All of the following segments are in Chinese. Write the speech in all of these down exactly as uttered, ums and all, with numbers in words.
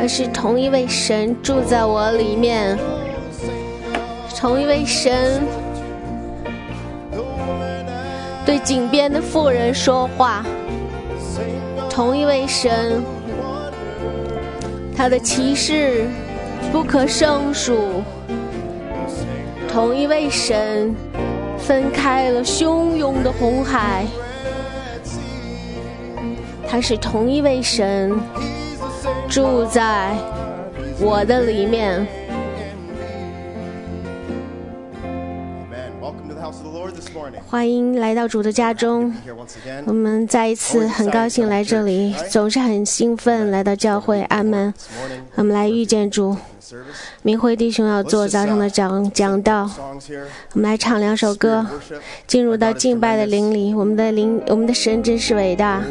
而是同一位神住在我里面，同一位神对井边的妇人说话，同一位神，他的奇事不可胜数，同一位神分开了汹涌的红海，他是同一位神住在我的里面。欢迎来到主的家中，我们再一次很高兴来这里，总是很兴奋来到教会。阿们。我们来遇见主。明辉弟兄要做早上的讲讲道，我们来唱两首歌，进入到敬拜的灵里。我们的灵，我们的神真是伟大。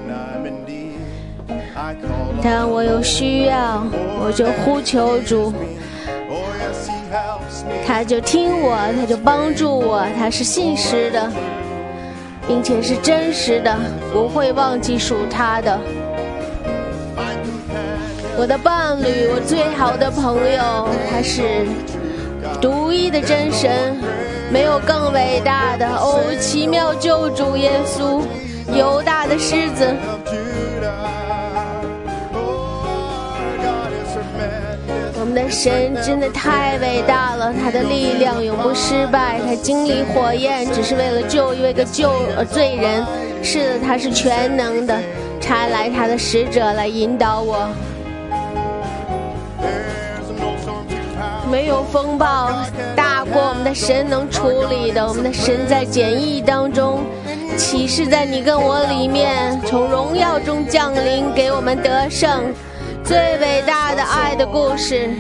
当我有需要，我就呼求主，他就听我，他就帮助我，他是信实的，并且是真实的，不会忘记属他的。我的伴侣，我最好的朋友，他是独一的真神，没有更伟大的。哦，奇妙救主耶稣，犹大的狮子。我们的神真的太伟大了，他的力量永不失败，他经历火焰只是为了救一位个救罪人。是的，他是全能的，差来他的使者来引导我。没有风暴大过我们的神能处理的，我们的神在检疫当中启示在你跟我里面，从荣耀中降临，给我们得胜，最伟大的爱的故事。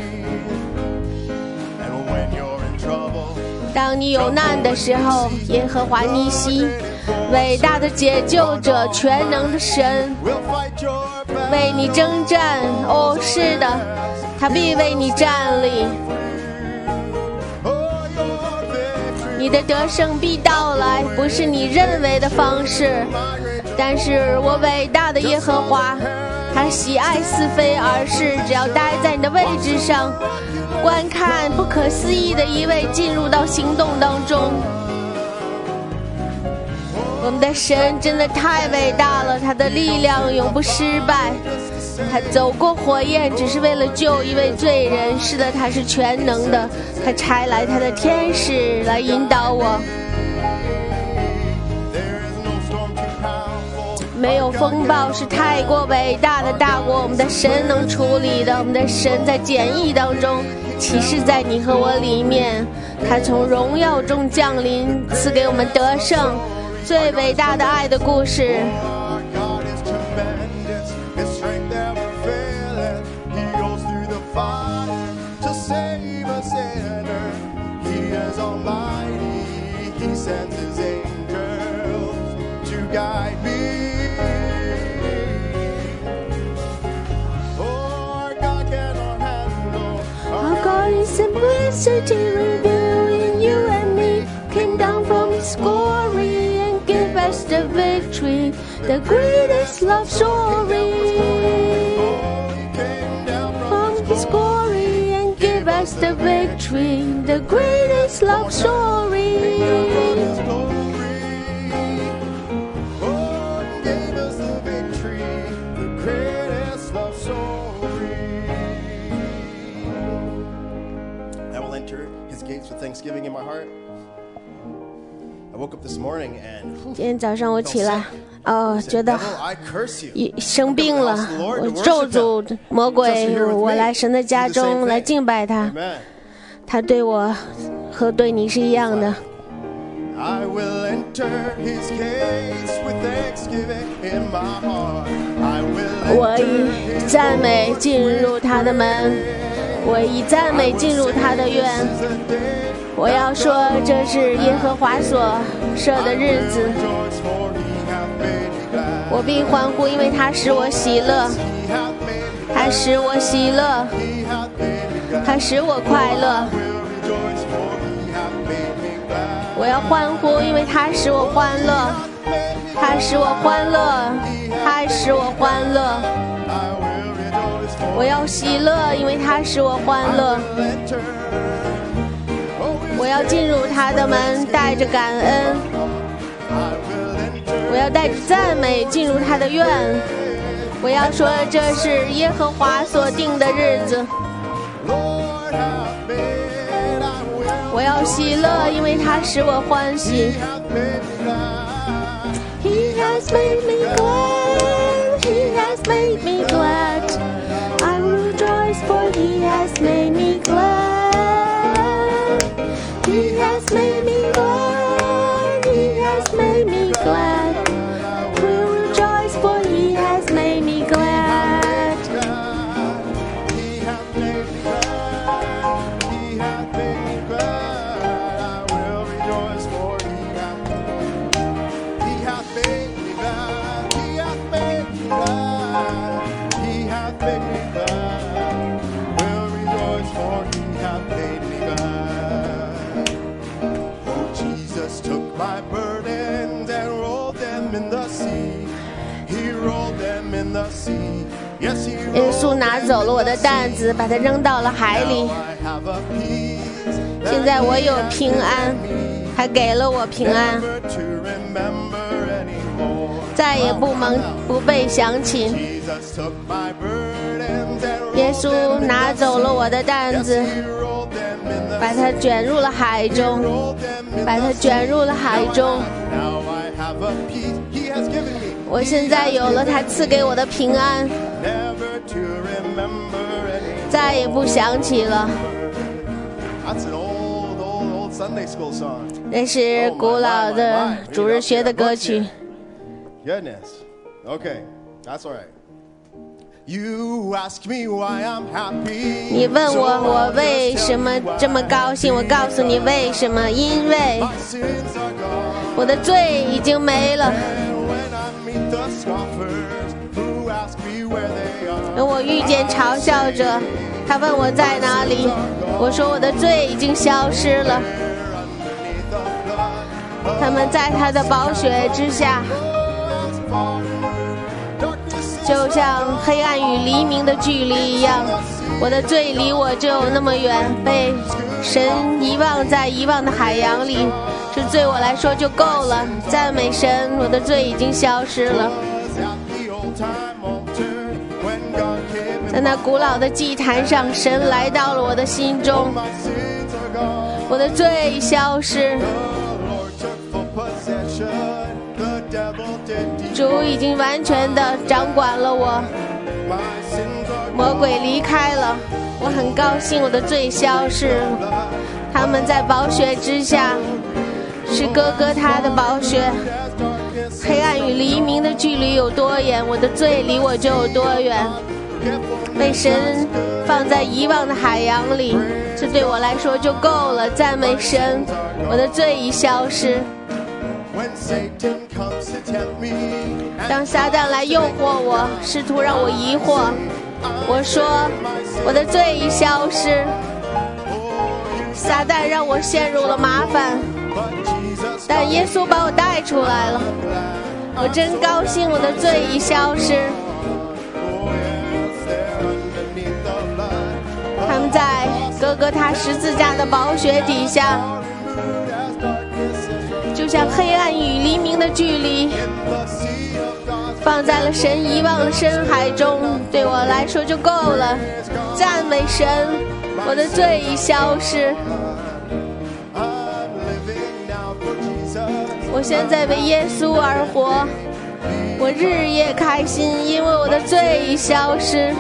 当你有难的时候，耶和华尼西，伟大的解救者，全能的神为你征战。哦，是的，他必为你站立，你的得胜必到来，不是你认为的方式，但是我伟大的耶和华，他喜爱似非而是，只要待在你的位置上，观看不可思议的一位进入到行动当中。我们的神真的太伟大了，他的力量永不失败，他走过火焰只是为了救一位罪人。是的，他是全能的，他差来他的天使来引导我。没有风暴是太过伟大的，大过我们的神能处理的。我们的神在检疫当中启示在你和我里面，他从荣耀中降临，赐给我们得胜，最伟大的爱的故事。Simplicity revealing you and me, came down from his glory and gave us the victory, the greatest love story. From his glory and gave us the victory, the greatest love story. Thanksgiving in my heart. I woke up this morning and 今天早上我起来，哦，觉得生病了，我咒诅魔鬼，我来神的家中来敬拜他，他对我和对你是一样的。 I will enter his gates with thanksgiving in my heart. I will 我以赞美进入他的门，我以赞美进入他的院。我要说，这是耶和华所设的日子，我必欢呼，因为他使我喜乐，他使我喜乐，他使我快乐。我要欢呼，因为他使我欢乐，他使我欢乐，他使我欢乐。 我要喜乐，因为他使我欢乐。我要进入他的门，带着感恩。我要带着赞美进入他的院。我要说这是耶和华所定的日子。我要喜乐，因为他使我欢喜。He has made me glad. He has made me glad. I will rejoice, for He has made me glad. He has made me glad. He has made me glad. We'll rejoice, for He has made me glad. He has made me glad. He has made me glad. I will rejoice, for He has He has made me glad. He has made me glad. He has made me glad. Will rejoice, for He has made me glad. Oh, Jesus took my burdens and rolled them in the sea. He rolled them in the sea. Yes, He rolled them in the sea. 耶稣拿走了我的担子，把它扔到了海里。现在我有平安，他给了我平安，再也不蒙不被想起。耶稣拿走了我的担子，把它卷入了海中，把它卷入了海中。我现在有了他赐给我的平安，再也不想起了。那是古老的主日学的歌曲。 Goodness. Okay, that's all right. You ask me why I'm happy. 你问我我为什么这么高兴？我告诉你为什么，因为我的罪已经没了。当我遇见嘲笑者，他问我在哪里，我说我的罪已经消失了。他们在他的宝血之下，就像黑暗与黎明的距离一样，我的罪离我就有那么远，被神遗忘在遗忘的海洋里，这对我来说就够了。赞美神，我的罪已经消失了。在那古老的祭坛上，神来到了我的心中，我的罪消失。主已经完全的掌管了我，魔鬼离开了，我很高兴我的罪消失。他们在宝血之下，是哥哥他的宝血。黑暗与黎明的距离有多远，我的罪离我就有多远。被神放在遗忘的海洋里，这对我来说就够了。赞美神，我的罪已消失。当撒旦来诱惑我，试图让我疑惑，我说我的罪已消失。撒旦让我陷入了麻烦，但耶稣把我带出来了，我真高兴，我的罪已消失。他们在哥哥他十字架的宝血底下，就像黑暗与黎明的距离，放在了神遗忘的深海中，对我来说就够了。赞美神，我的罪已消失。我现在为耶稣而活，我日夜开心，因为我的罪已消失。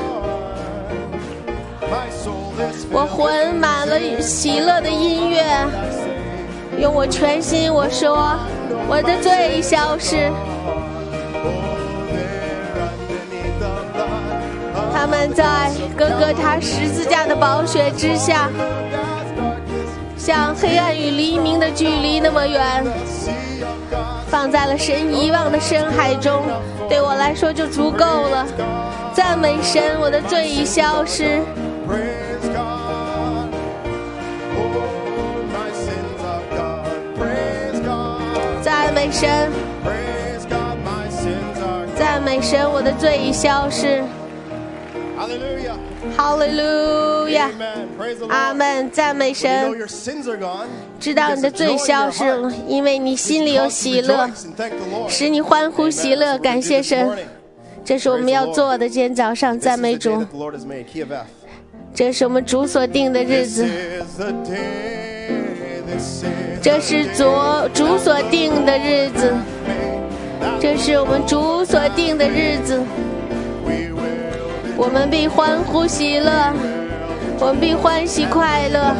我魂满了喜乐的音乐，用我全心我说，我的罪已消失。他们在哥哥他十字架的宝血之下，像黑暗与黎明的距离那么远，放在了神遗忘的深海中，对我来说就足够了。赞美神，我的罪已消失。赞美神，赞美神，我的罪已消失。 哈利路亚，阿门，赞美神。知道你的罪消失了，因为你心里有喜乐，使你欢呼喜乐，感谢神。这是我们要做的，今天早上赞美主。这是我们主所定的日子，这是主主所定的日子，这是我们主所定的日子。我们必欢呼喜乐，我们必欢喜快乐，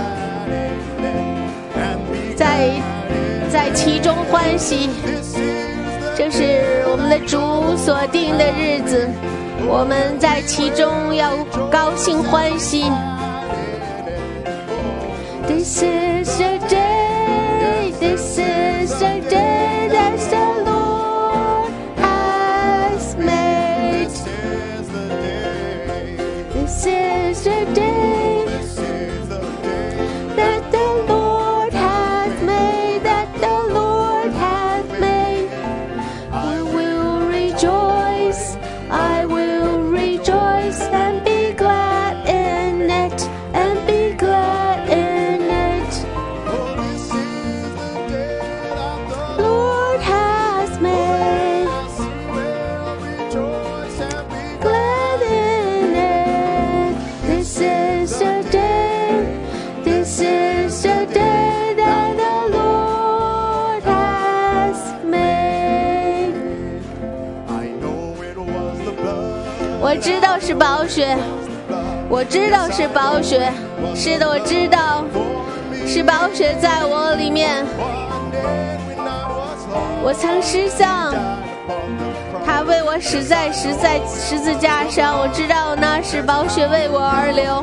在在其中欢喜。这是我们的主所定的日子，我们在其中要高兴欢喜。This is the day, this is the day that the Lord has made. This is the day that the Lord has made, that the Lord has made. I will rejoice, I will rejoice and be glad in it, and be glad in it. Lord has made, glad in it. This is the day, this is the day that the Lord has made. 我知道是宝血，我知道是宝血，是的，我知道是宝血在我里面。我曾失丧，他为我死在死在十字架上，我知道那是宝血为我而流。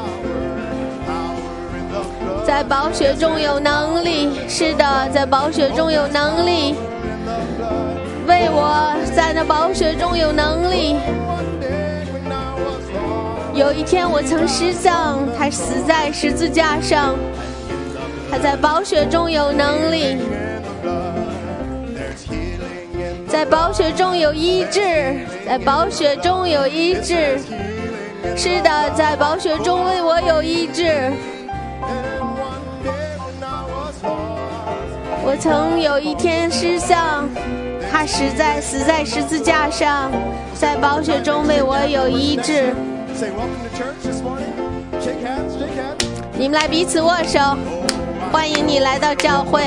在宝血中有能力，是的，在宝血中有能力，为我在那宝血中有能力。有一天我曾失丧，他死在十字架上，他在宝血中有能力，在宝血中有医治，在宝血中有医治，是的，在宝血中为我有医治。我曾有一天失丧，他死在死在十字架上，在宝血中为我有医治。你们来彼此握手，欢迎你来到教会。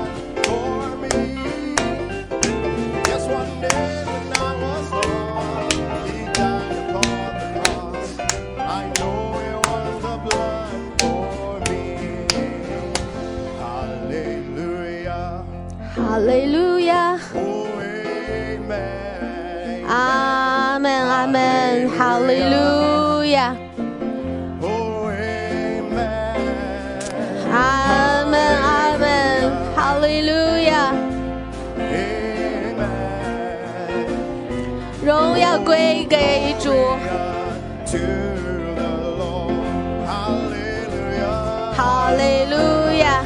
哈利路亚，阿门阿门，哈利路亚，阿门阿门，哈利路亚，荣耀归给主，哈利路亚，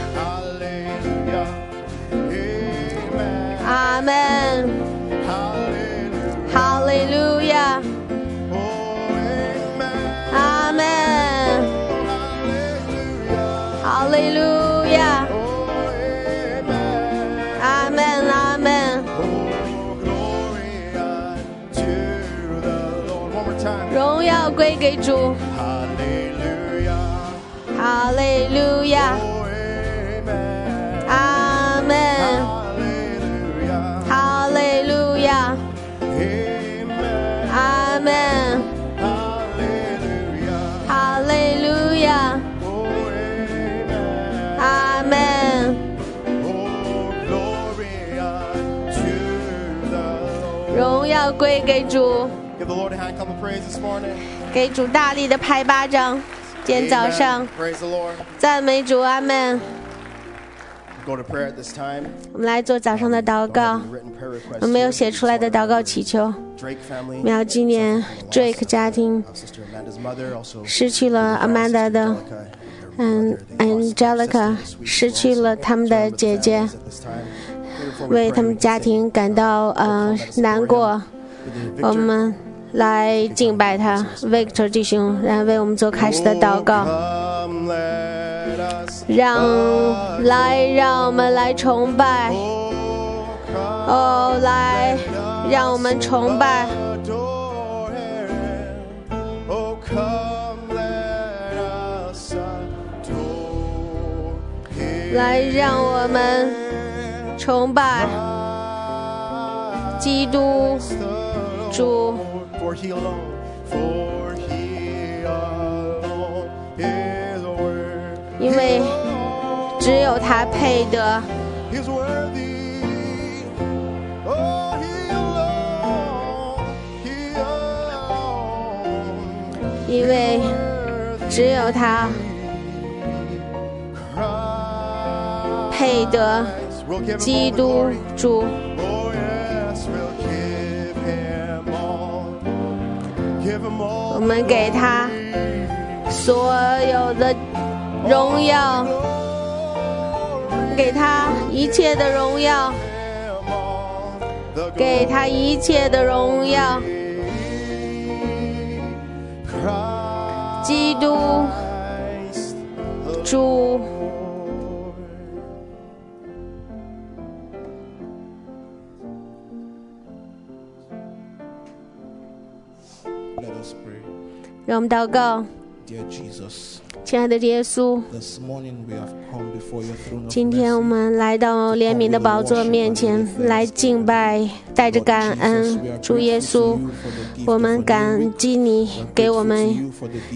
阿门，哈利路亚，阿门，哈利路亚，阿门阿门，荣耀归给主，哈利路亚，阿门，哈利路亚，阿门，哈利路亚，阿门，荣耀归给主，给主大力的拍巴掌。今天早上赞美主，阿门。我们来做早上的祷告，我们没有写出来的祷告祈求。我们要纪念 Drake 家庭失去了 Amanda 的嗯 Angelica 失去了他们的姐姐，为他们家庭感到呃难过。我们来敬拜他。 Victor 弟兄来为我们做开始的祷告，让来让我们来崇拜，哦，来让我们崇拜，来让我们崇拜基督主，因为只有他配得，因为只有他配得基督主。我们给他所有的荣耀，给他一切的荣耀，给他一切的荣耀。基督主，让我们祷告。亲爱的耶稣，今天我们来到怜悯的宝座面前来敬拜，带着感恩。主耶稣，我们感激你给我们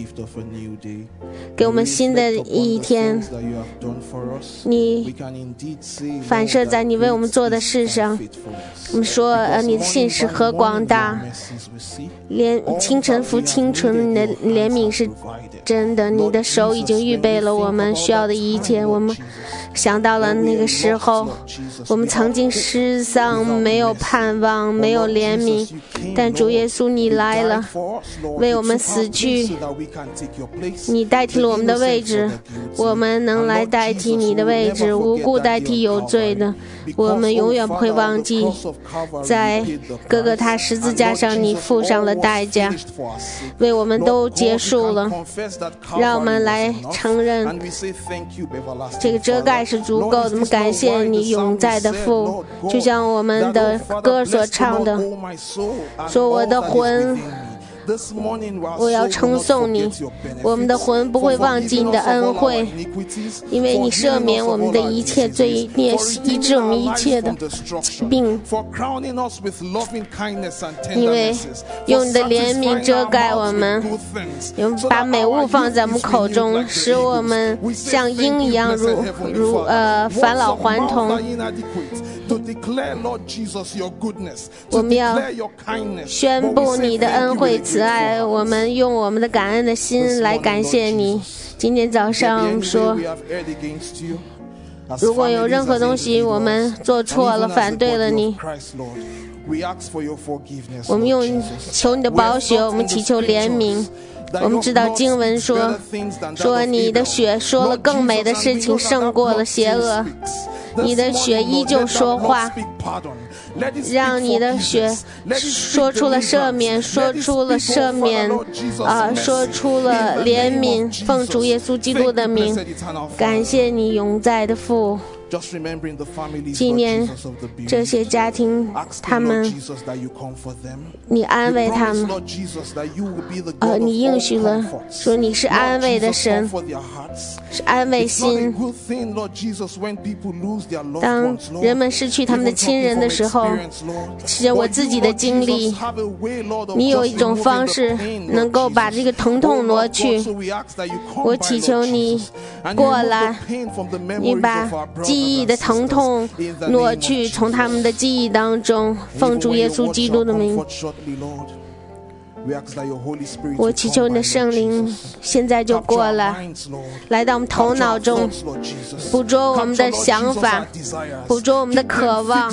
给我们新的一天，你反射在你为我们做的事上。我们说呃，你的信实和广大，连清晨复清晨，你的怜悯是真的，你的手已经预备了我们需要的一切。我们想到了那个时候，我们曾经失丧，没有盼望，没有怜悯，但主耶稣你来了，为我们死去，你代替了我们的位置，我们能来代替你的位置，无故代替有罪的。我们永远不会忘记，在各个他十字架上你付上了代价，为我们都结束了。让我们来承认这个遮盖是足够的。我们感谢你永在的父，就像我们的歌所唱的，说我的魂我要称颂你，我们的魂不会忘记你的恩惠，因为你赦免我们的一切罪孽，医治我们一切的疾病，因为用你的怜悯遮盖我们，把美物放在我们口中，使我们像鹰一样如如呃返老还童。我们要宣布你的恩惠慈爱，我们用我们的感恩的心来感谢你。今天早上我们说，如果有任何东西我们做错了，反对了你，我们用求你的宝血，我们祈求怜悯。我们知道经文说，说你的血说了更美的事情，胜过了邪恶。你的血依旧说话，让你的血说出了赦免，说出了赦免，啊、呃，说出了怜悯。奉主耶稣基督的名，感谢你永在的父。纪念这些家庭，他们，你安慰他们，呃，你应许了，说你是安慰的神，是安慰心。当人们失去他们的亲人的时候，其实我自己的经历，你有一种方式能够把这个疼痛挪去。我祈求你过来，你把记忆的疼痛挪去，从他们的记忆当中，奉主耶稣基督的名，我祈求你的圣灵现在就过来，来到我们头脑中，捕捉我们的想法，捕捉我们的渴望，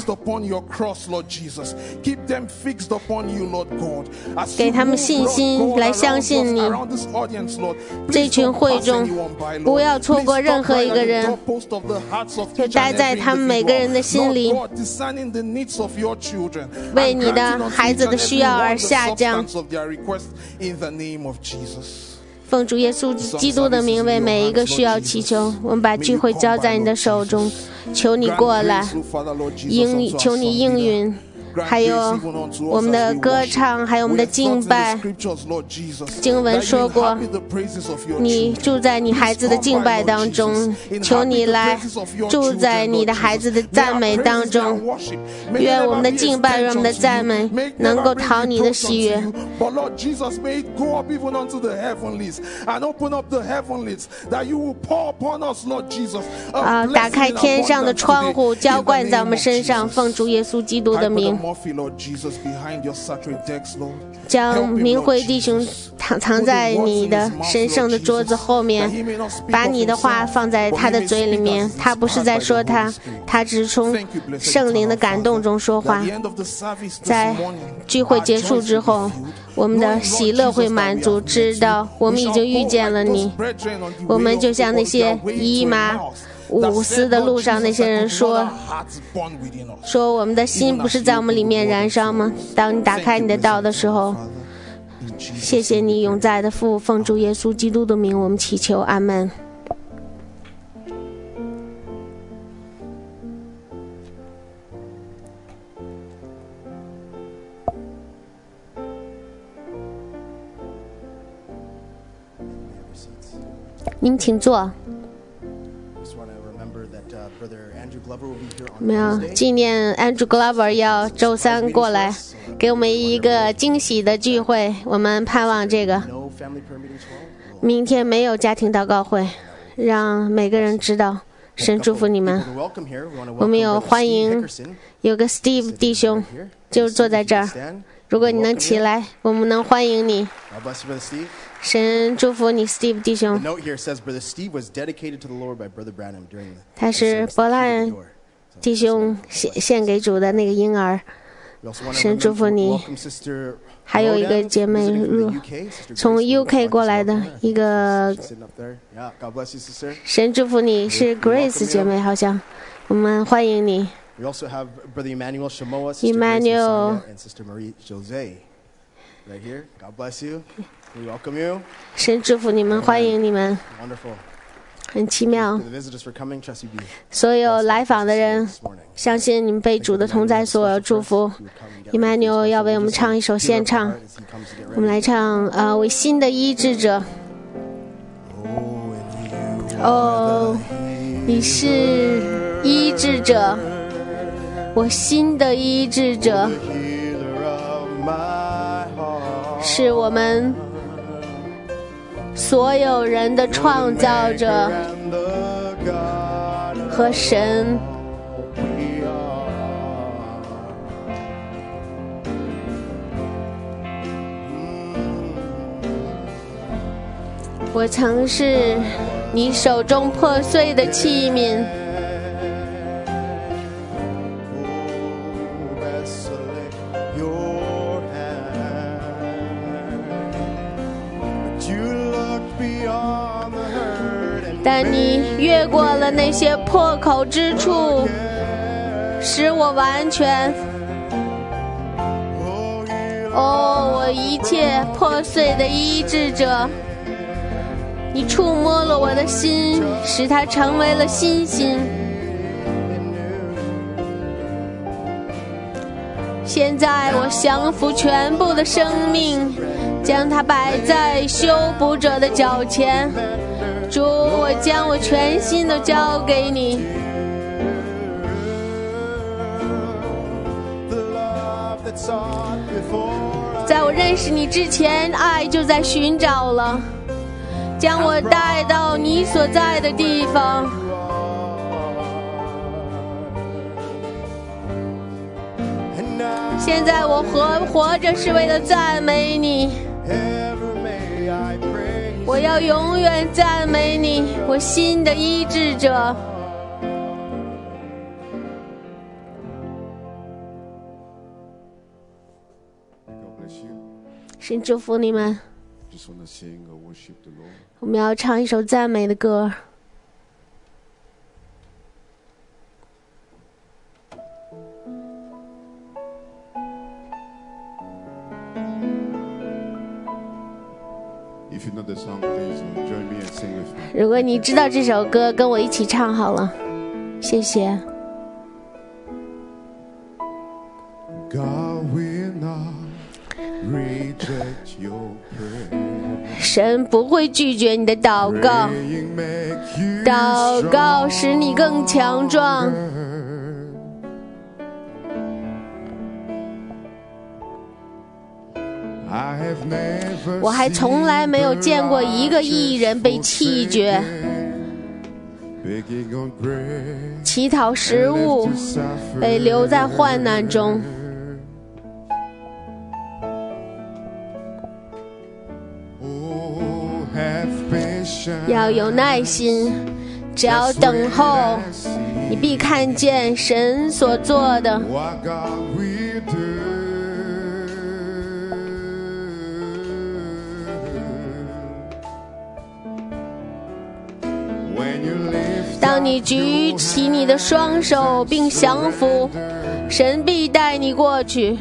给他们信心来相信你。这群会众不要错过任何一个人，就待在他们每个人的心里，为你的孩子的需要而下降。 奉主耶稣基督的名，为每一个需要祈求。我们把聚会交在你的手中，求你过来，应求你应允。还有我们的歌唱，还有我们的敬拜。经文说过，你住在你孩子的敬拜当中，求你来住在你的孩子的赞美当中。愿我们的敬拜，愿我们的赞美能够讨你的喜悦。啊，打开天上的窗户，浇灌在我们身上，奉主耶稣基督的名。将明慧弟兄藏藏在你的神圣的桌子后面，把你的话放在他的嘴里面。他不是在说他，他只是从圣灵的感动中说话。在聚会结束之后，我们的喜乐会满足，知道我们已经遇见了你。我们就像那些姨妈五斯的路上那些人说，说我们的心不是在我们里面燃烧吗？当你打开你的道的时候，谢谢你永在的父，奉主耶稣基督的名，我们祈求，阿们。您请坐。没有，纪念 Andrew Glover 要周三过来给我们一个惊喜的聚会，我们盼望这个明天没有家庭祷告会，让每个人知道神祝福你们。我们有欢迎有个 Steve 弟兄就坐在这儿，如果你能起来，我们能欢迎你。神祝福你 Steve 弟兄。他是伯兰弟兄献献给主的那个婴儿。神祝福你。还有一个姐妹从 U K 过来的一个，神祝福你，是 Grace 姐妹，好像我们欢迎你。Emmanuel Right here. God bless you. We welcome you. 神祝福你们，欢迎你们。Wonderful. 很奇妙。所有来访的人，相信你们被主的同在所祝福。Emmanuel 要为我们唱一首献唱，我们来唱呃为新的医治者。哦，你是医治者，我新的医治者。是我们所有人的创造者和神。我曾是你手中破碎的器皿，但你越过了那些破口之处，使我完全。哦，我一切破碎的医治者，你触摸了我的心，使它成为了新心。现在我降服全部的生命，将它摆在修补者的脚前。主，我将我全心都交给你。在我认识你之前，爱就在寻找了，将我带到你所在的地方。现在我活活着是为了赞美你。我要永远赞美你，我心的医治者。神祝福你们。我们要唱一首赞美的歌。 如果你知道这首歌，跟我一起唱好了，谢谢。神不会拒绝你的祷告，祷告使你更强壮。我还从来没有见过一个义人被弃绝，乞讨食物，被留在患难中。要有耐心，只要等候，你必看见神所做的。当你举起你的双手并降服，神必带你过去。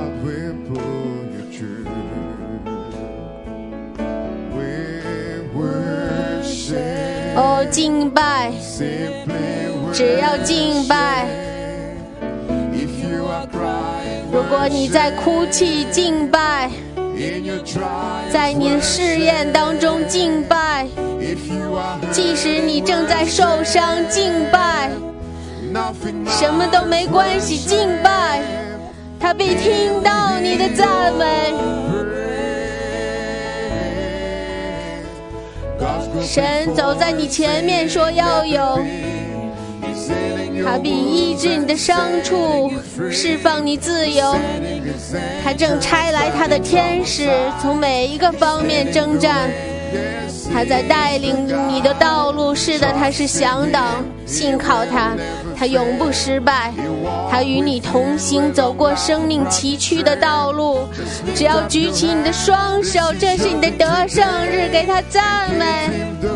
哦，敬拜，只要敬拜。如果你在哭泣，敬拜；在你的试验当中敬拜，即使你正在受伤，敬拜，什么都没关系，敬拜，他必听到你的赞美。神走在你前面说要有，他必医治你的伤处，释放你自由。他正差来他的天使，从每一个方面征战。他在带领你的道路，是的，他是向导，信靠他，他永不失败。他与你同行，走过生命崎岖的道路。只要举起你的双手，这是你的得胜日，给他赞美。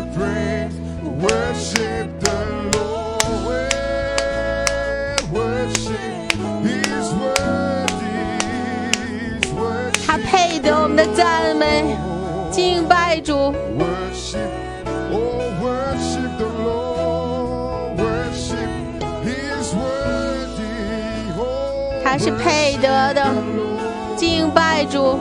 他配得我们的赞美，敬拜主。他是配得的，敬拜主。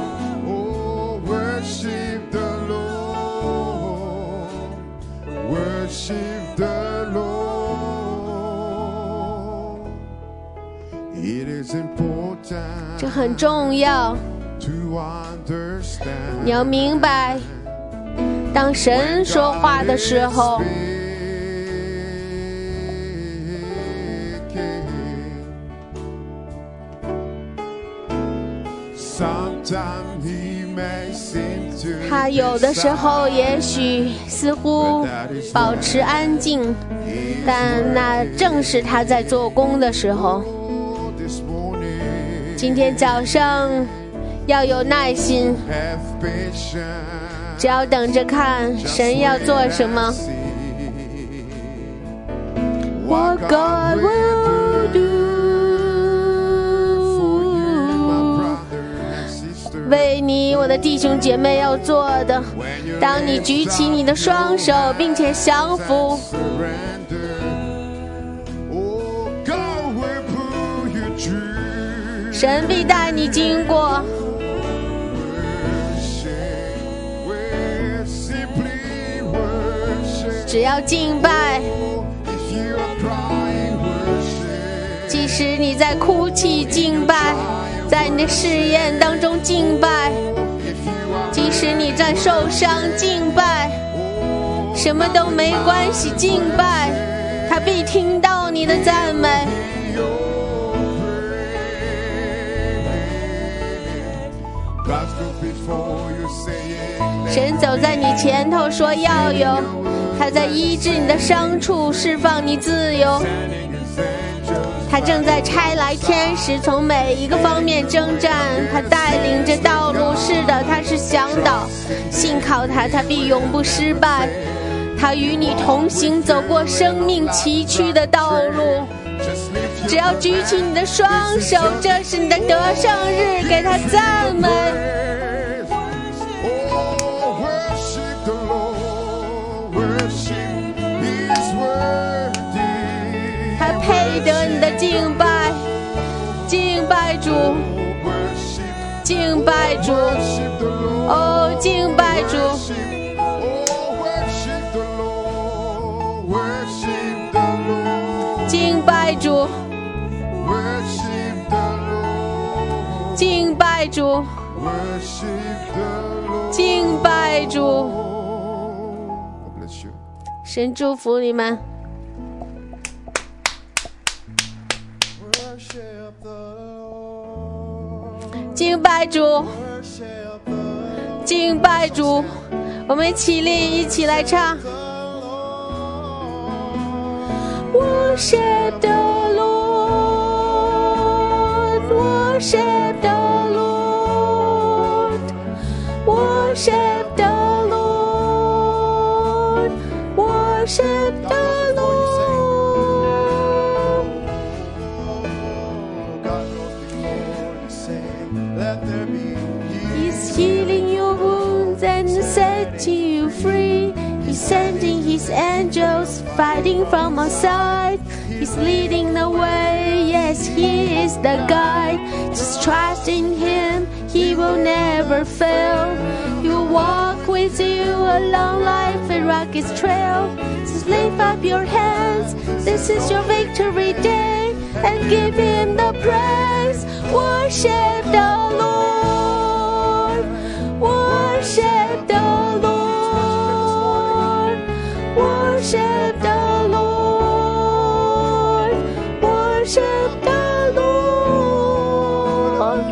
这很重要，你要明白，当神说话的时候，他有的时候也许似乎保持安静，但那正是他在做工的时候。今天早上要有耐心，只要等着看神要做什么。What God will do， 为你我的弟兄姐妹要做的，当你举起你的双手并且降服，神必带你经过。只要敬拜，即使你在哭泣敬拜，在你的试验当中敬拜，即使你在受伤敬拜，什么都没关系，敬拜，他必听到你的赞美。神走在你前头说要有，他在医治你的伤处，释放你自由。他正在差来天使，从每一个方面征战。他带领着道路，是的，他是向导，信靠他，他必永不失败。他与你同行，走过生命崎岖的道路。只要举起你的双手，这是你的得胜日，给他赞美。 得你的敬拜，敬拜主，敬拜主，哦，敬拜主。敬拜主，敬拜主，敬拜主，神祝福你们。敬拜主，敬拜主，我们起立，一起来唱。Worship the Lord, worship the Lord, worship the Lord, worship the Lord. He's healing your wounds and setting you free. He's sending his angels fighting from outside. He's leading the way, yes, he is the guide. Just trust in him, he will never fail. He will walk with you along life and rock his trail. Just lift up your hands, this is your victory day, and give him the praise. Worship the Lord, worship the Lord, worship the Lord, worship the Lord.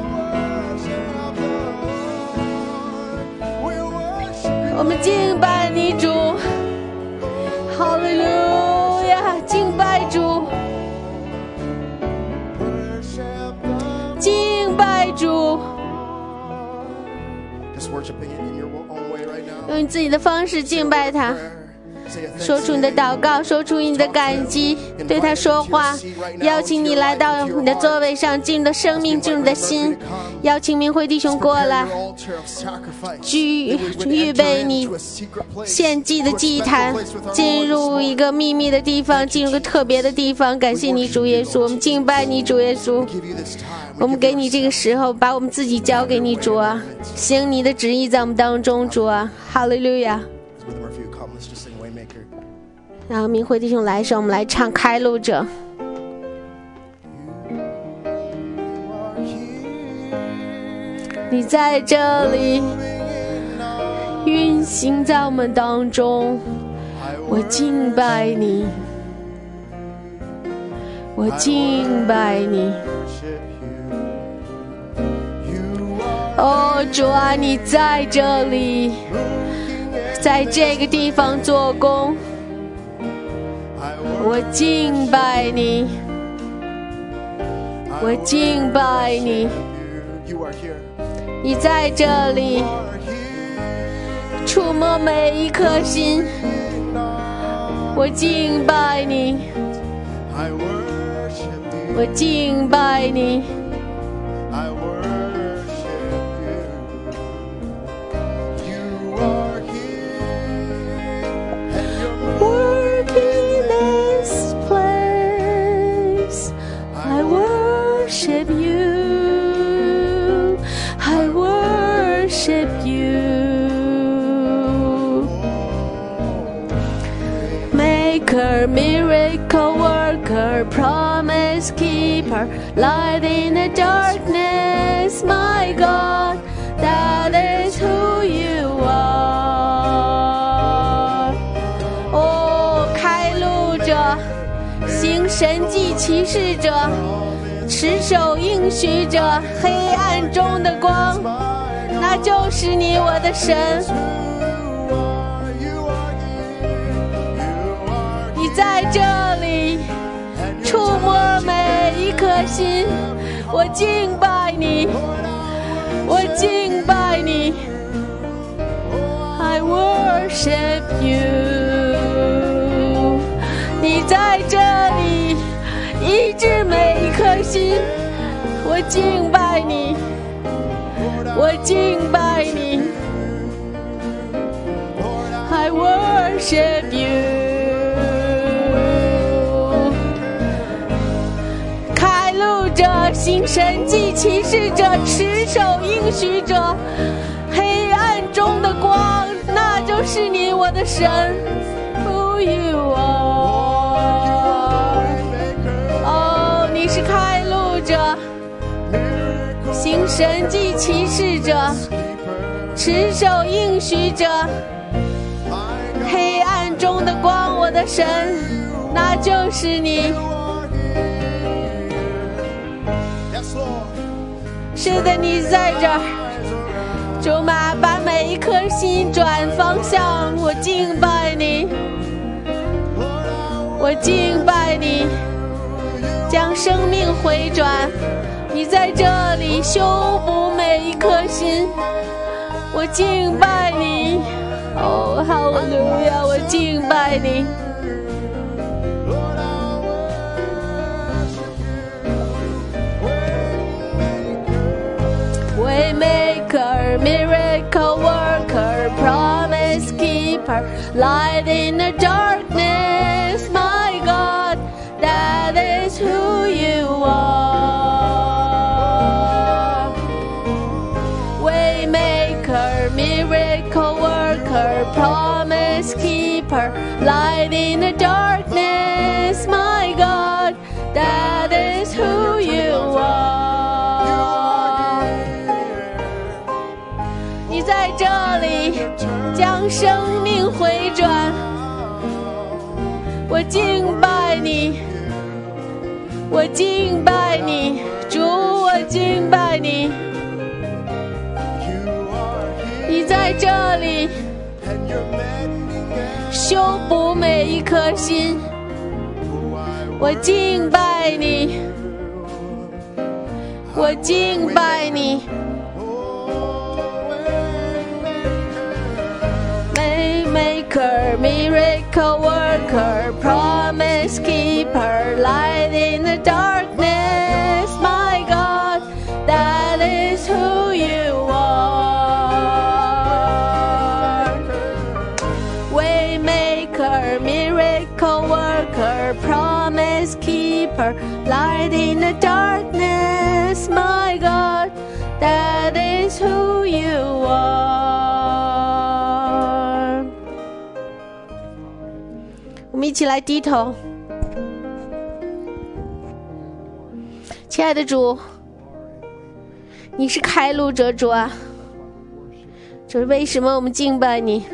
我们敬拜你主，哈利路亚，敬拜主，敬拜主。用你自己的方式敬拜他，说出你的祷告，说出你的感激，对他说话。邀请你来到你的座位上，进入你的生命，进入你的心。邀请明辉弟兄过来，预预备你献祭的祭坛，进入一个秘密的地方，进入个特别的地方。感谢你主耶稣，我们敬拜你主耶稣。我们给你这个时候，把我们自己交给你主啊，行你的旨意在我们当中主啊，哈利路亚。然后明辉弟兄来的时候，我们来唱开路者。你在这里运行在我们当中，我敬拜你，我敬拜你。哦，主啊，你在这里，在这个地方做工，我敬拜你，我敬拜你。你在这里触摸每一颗心，我敬拜你，我敬拜你。Worship you, I worship you. Maker, miracle worker, promise keeper, light in the darkness, my God, that is who you are. 哦，开路者，行神迹奇事者，持守应许者，黑暗中的光，那就是你我的神。你在这里触摸每一颗心，我敬拜你，我敬拜你。I worship you。 你在这里医治每一颗心，我敬拜你，我敬拜你。I worship you。 神迹奇事者，持守应许者，黑暗中的光，那就是你，我的神。Who you are？ 哦，你是开路者，行神迹奇事者，持守应许者，黑暗中的光，我的神，那就是你。是的，你在这儿，主啊，把每一颗心转方向，我敬拜你，我敬拜你，将生命回转。你在这里修补每一颗心，我敬拜你。哦，哈利路亚，我敬拜你。Waymaker, miracle worker, promise keeper, light in the darkness, my God, that is who you are. Waymaker, miracle worker, promise keeper, light in the darkness, my God, that is who you are.在这里将生命回转，我敬拜你，我敬拜你，主，我敬拜你。你在这里修补每一颗心，我敬拜你，我敬拜你。Maker, miracle worker, promise keeper, light in the darkness, my God, that is who you are. Waymaker, miracle worker, promise keeper, light in the darkness, my God, that is who you are.我们一起来低头。亲爱的主，你是开路者，主啊，这是为什么我们敬拜你？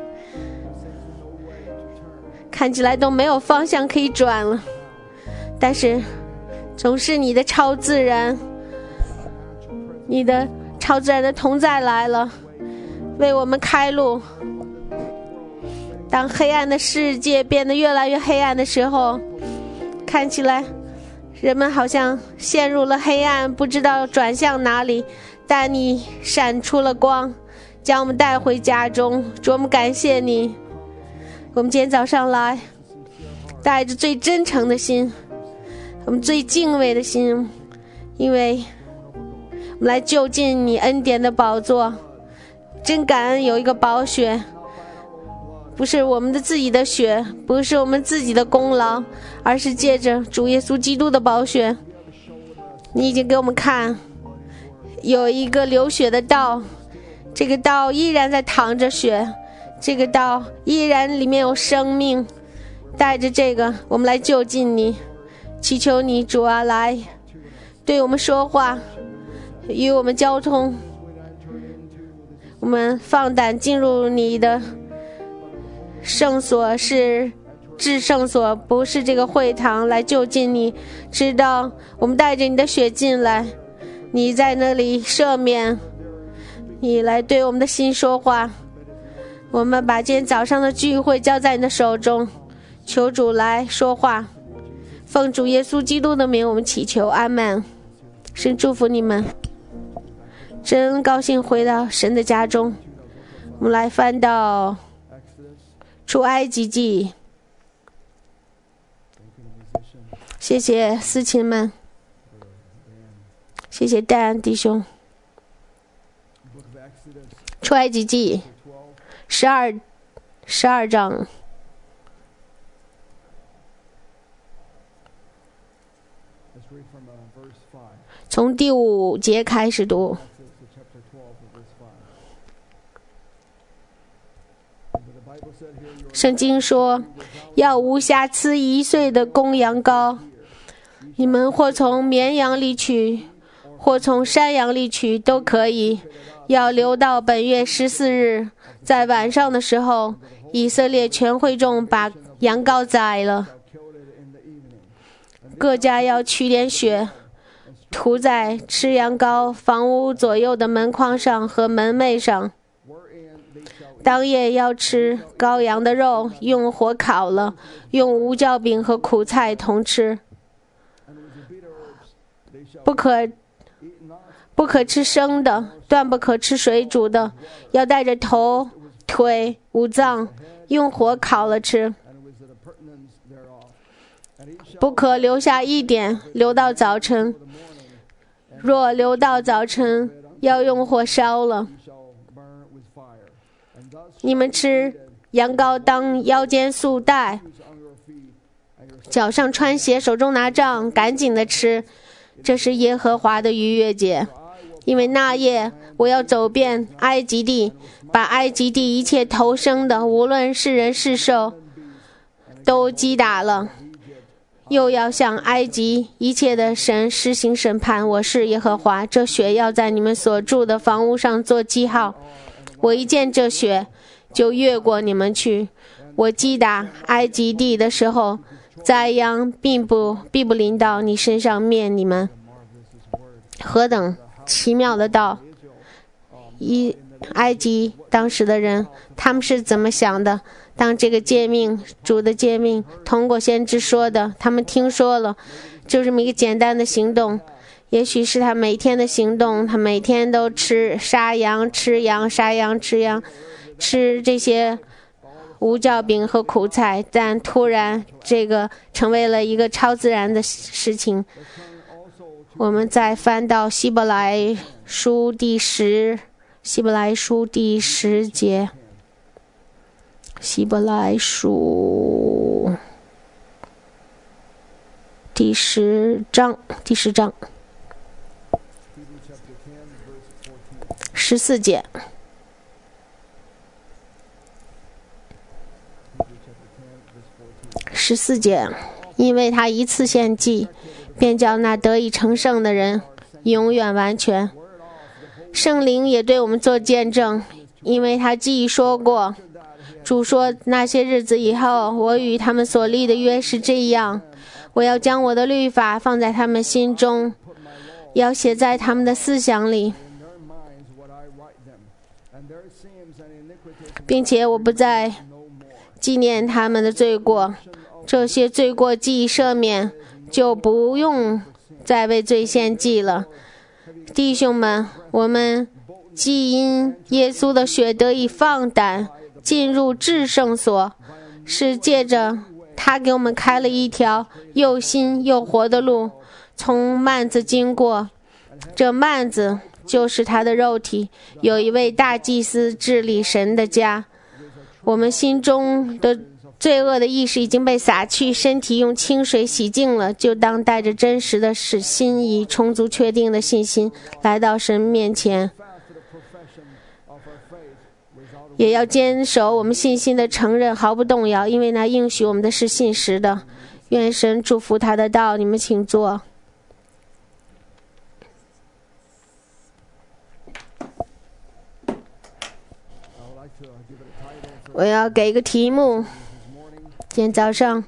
看起来都没有方向可以转了，但是总是你的超自然，你的超自然的同在来了，为我们开路。当黑暗的世界变得越来越黑暗的时候，看起来人们好像陷入了黑暗，不知道转向哪里，但你闪出了光，将我们带回家中。主，我们感谢你。我们今天早上来带着最真诚的心，我们最敬畏的心，因为我们来就近你恩典的宝座，真感恩有一个宝血，不是我们的自己的血，不是我们自己的功劳，而是借着主耶稣基督的宝血。你已经给我们看有一个流血的道，这个道依然在淌着血，这个道依然里面有生命。带着这个我们来就近你，祈求你主啊来对我们说话，与我们交通，我们放胆进入你的圣所，是至圣所，不是这个会堂，来就近你。知道我们带着你的血进来，你在那里赦免，你来对我们的心说话。我们把今天早上的聚会交在你的手中，求主来说话。奉主耶稣基督的名我们祈求，阿们。神祝福你们。真高兴回到神的家中。我们来翻到出埃及记，谢谢司琴们，谢谢戴安弟兄。出埃及记十二十二章， 从第五节开始读。圣经说，要无瑕疵一岁的公羊羔，你们或从绵羊里取，或从山羊里取都可以，要留到本月十四日，在晚上的时候，以色列全会众把羊羔宰了，各家要取点血，涂在吃羊羔房屋左右的门框上和门楣上。当夜要吃羔羊的肉，用火烤了，用无酵饼和苦菜同吃，不可不可吃生的，断不可吃水煮的，要带着头、腿、五脏，用火烤了吃，不可留下一点，留到早晨。若留到早晨，要用火烧了。你们吃羊羔当腰间束带，脚上穿鞋，手中拿杖，赶紧的吃，这是耶和华的逾越节。因为那夜我要走遍埃及地，把埃及地一切头生的，无论是人是兽，都击打了，又要向埃及一切的神施行审判。我是耶和华。这血要在你们所住的房屋上做记号，我一见这血，就越过你们去。我击打埃及地的时候，灾殃并不必不临到你身上灭你们。何等奇妙的道！一埃及当时的人，他们是怎么想的？当这个诫命，主的诫命通过先知说的，他们听说了，就这么一个简单的行动。也许是他每天的行动，他每天都吃杀羊吃羊杀羊吃羊，吃这些无酵饼和苦菜，但突然这个成为了一个超自然的事情。我们再翻到希伯来书第十希伯来书第十节，希伯来书第十章第十章十四节。十四节，因为他一次献祭，便叫那得以成圣的人永远完全。圣灵也对我们做见证，因为他既说过，主说那些日子以后，我与他们所立的约是这样，我要将我的律法放在他们心中，要写在他们的思想里，并且我不再纪念他们的罪过。这些罪过既赦免，就不用再为罪献祭了。弟兄们，我们既因耶稣的血得以放胆进入至圣所，是借着他给我们开了一条又新又活的路，从幔子经过。这幔子就是他的肉体，有一位大祭司治理神的家。我们心中的罪恶的意识已经被洒去，身体用清水洗净了，就当带着真实的使心以充足确定的信心来到神面前，也要坚守我们信心的承认，毫不动摇，因为那应许我们的是信实的。愿神祝福他的道。你们请坐。我要给一个题目，今天早上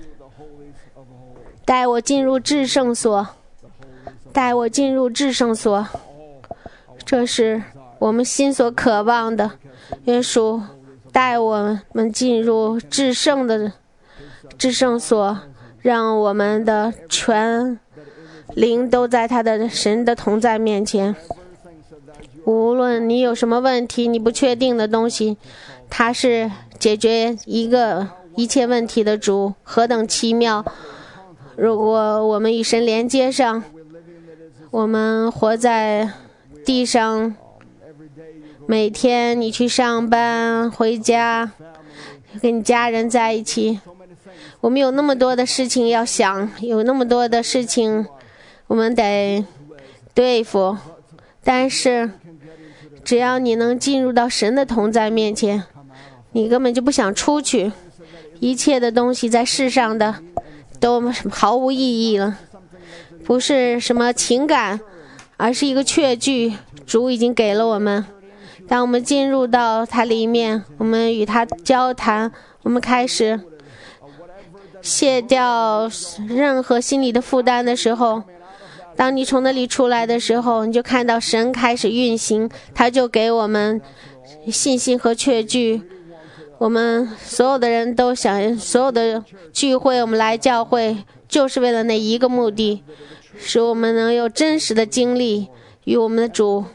带我进入至圣所，带我进入至圣所，这是我们心所渴望的。愿主带我们进入至圣的至圣所，让我们的全灵都在他的神的同在面前。无论你有什么问题，你不确定的东西，他是解决一个一切问题的主，何等奇妙！如果我们与神连接上，我们活在地上，每天你去上班回家，跟你家人在一起，我们有那么多的事情要想，有那么多的事情我们得对付，但是只要你能进入到神的同在面前，你根本就不想出去，一切的东西在世上的都毫无意义了，不是什么情感，而是一个确据，主已经给了我们。当我们进入到它里面，我们与它交谈，我们开始卸掉任何心理的负担的时候，当你从那里出来的时候，你就看到神开始运行，他就给我们信心和确据。我们所有的人都想，所有的聚会我们来教会就是为了那一个目的，使我们能有真实的经历与我们的主。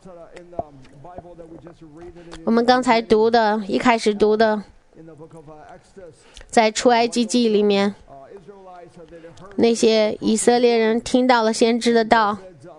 我们刚才读的，一开始读的，在出埃及记里面，那些以色列人听到了先知的道，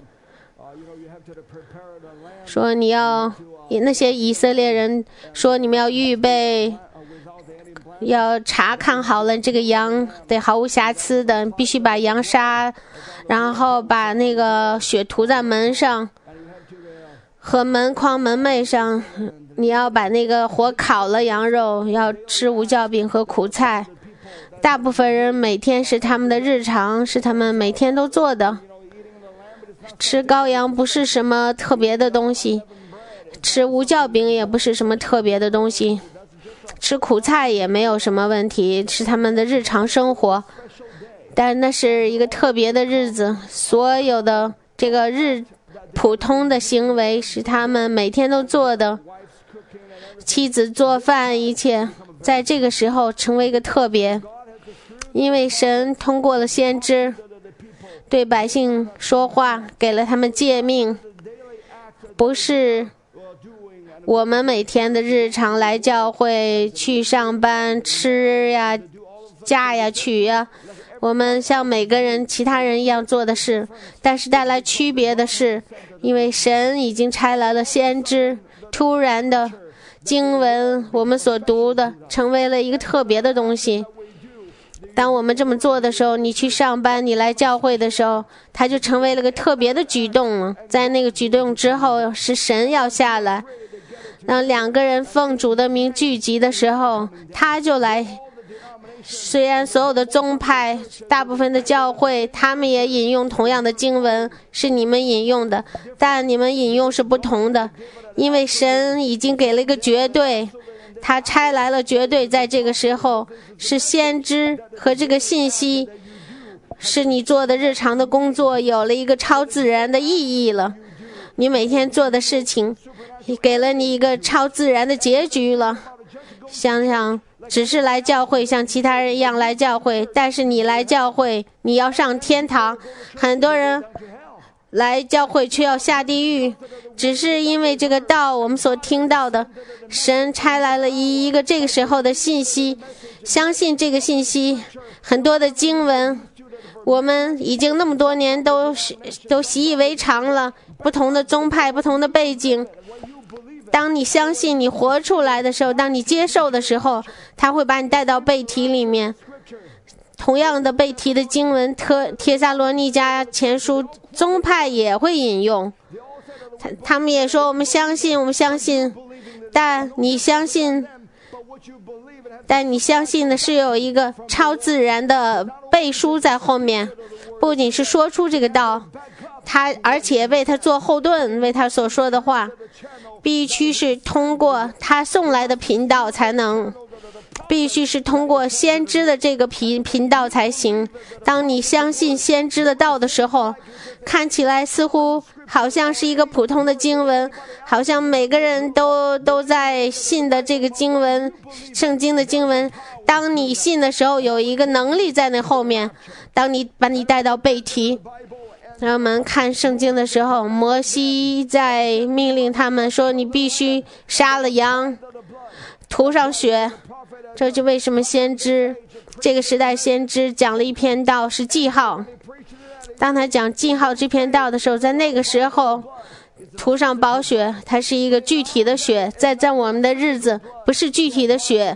说你要，那些以色列人说你们要预备，要查看好了这个羊得毫无瑕疵的，必须把羊杀，然后把那个血涂在门上和门框门楣上，你要把那个火烤了羊肉，要吃无酵饼和苦菜。大部分人每天是他们的日常，是他们每天都做的。吃羔羊不是什么特别的东西，吃无酵饼也不是什么特别的东西，吃苦菜也没有什么问题，是他们的日常生活。但那是一个特别的日子，所有的这个日普通的行为是他们每天都做的，妻子做饭，一切在这个时候成为一个特别。因为神通过了先知对百姓说话，给了他们诫命，不是我们每天的日常来教会去上班吃呀嫁呀娶呀，我们像每个人其他人一样做的事，但是带来区别的是，因为神已经差来了先知，突然的经文我们所读的成为了一个特别的东西。当我们这么做的时候，你去上班，你来教会的时候，它就成为了个特别的举动了。在那个举动之后，是神要下来，当两个人奉主的名聚集的时候，他就来。虽然所有的宗派大部分的教会他们也引用同样的经文，是你们引用的，但你们引用是不同的，因为神已经给了一个绝对，他差来了绝对。在这个时候是先知和这个信息是你做的日常的工作有了一个超自然的意义了，你每天做的事情给了你一个超自然的结局了。想想只是来教会像其他人一样来教会，但是你来教会你要上天堂，很多人来教会却要下地狱，只是因为这个道我们所听到的，神差来了一个这个时候的信息，相信这个信息，很多的经文我们已经那么多年都都习以为常了，不同的宗派不同的背景，当你相信你活出来的时候，当你接受的时候，他会把你带到背题里面。同样的背题的经文，特帖撒罗尼迦前书宗派也会引用，他他们也说我们相信我们相信，但你相信但你相信的是有一个超自然的背书在后面，不仅是说出这个道，他而且为他做后盾，为他所说的话必须是通过他送来的频道才能，必须是通过先知的这个频频道才行。当你相信先知的道的时候，看起来似乎好像是一个普通的经文，好像每个人都都在信的这个经文，圣经的经文，当你信的时候有一个能力在那后面，当你把你带到背题。让我们看圣经的时候，摩西在命令他们说你必须杀了羊，涂上血，这就为什么先知这个时代先知讲了一篇道是记号，当他讲记号这篇道的时候，在那个时候涂上宝血，它是一个具体的血，在在我们的日子不是具体的血，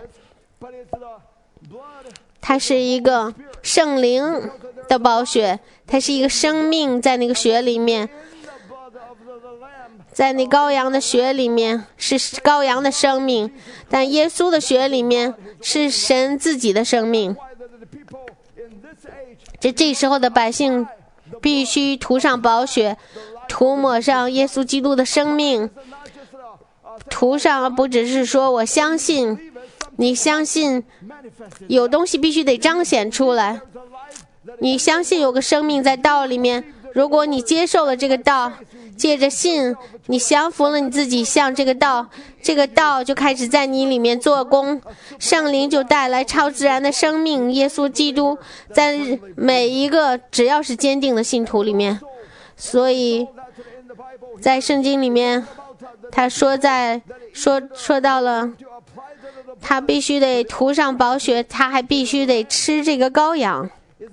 它是一个圣灵的宝血，它是一个生命在那个血里面， 在那羔羊的血里面是羔羊的生命，但耶稣的血里面是神自己的生命。这这时候的百姓必须涂上宝血，涂抹上耶稣基督的生命，涂上不只是说我相信，你相信有东西必须得彰显出来，你相信有个生命在道里面，如果你接受了这个道，借着信你降服了你自己，向这个道，这个道就开始在你里面做工，圣灵就带来超自然的生命，耶稣基督在每一个只要是坚定的信徒里面。所以在圣经里面他说在说说到了他必须得涂上宝血，他还必须得吃这个羔羊，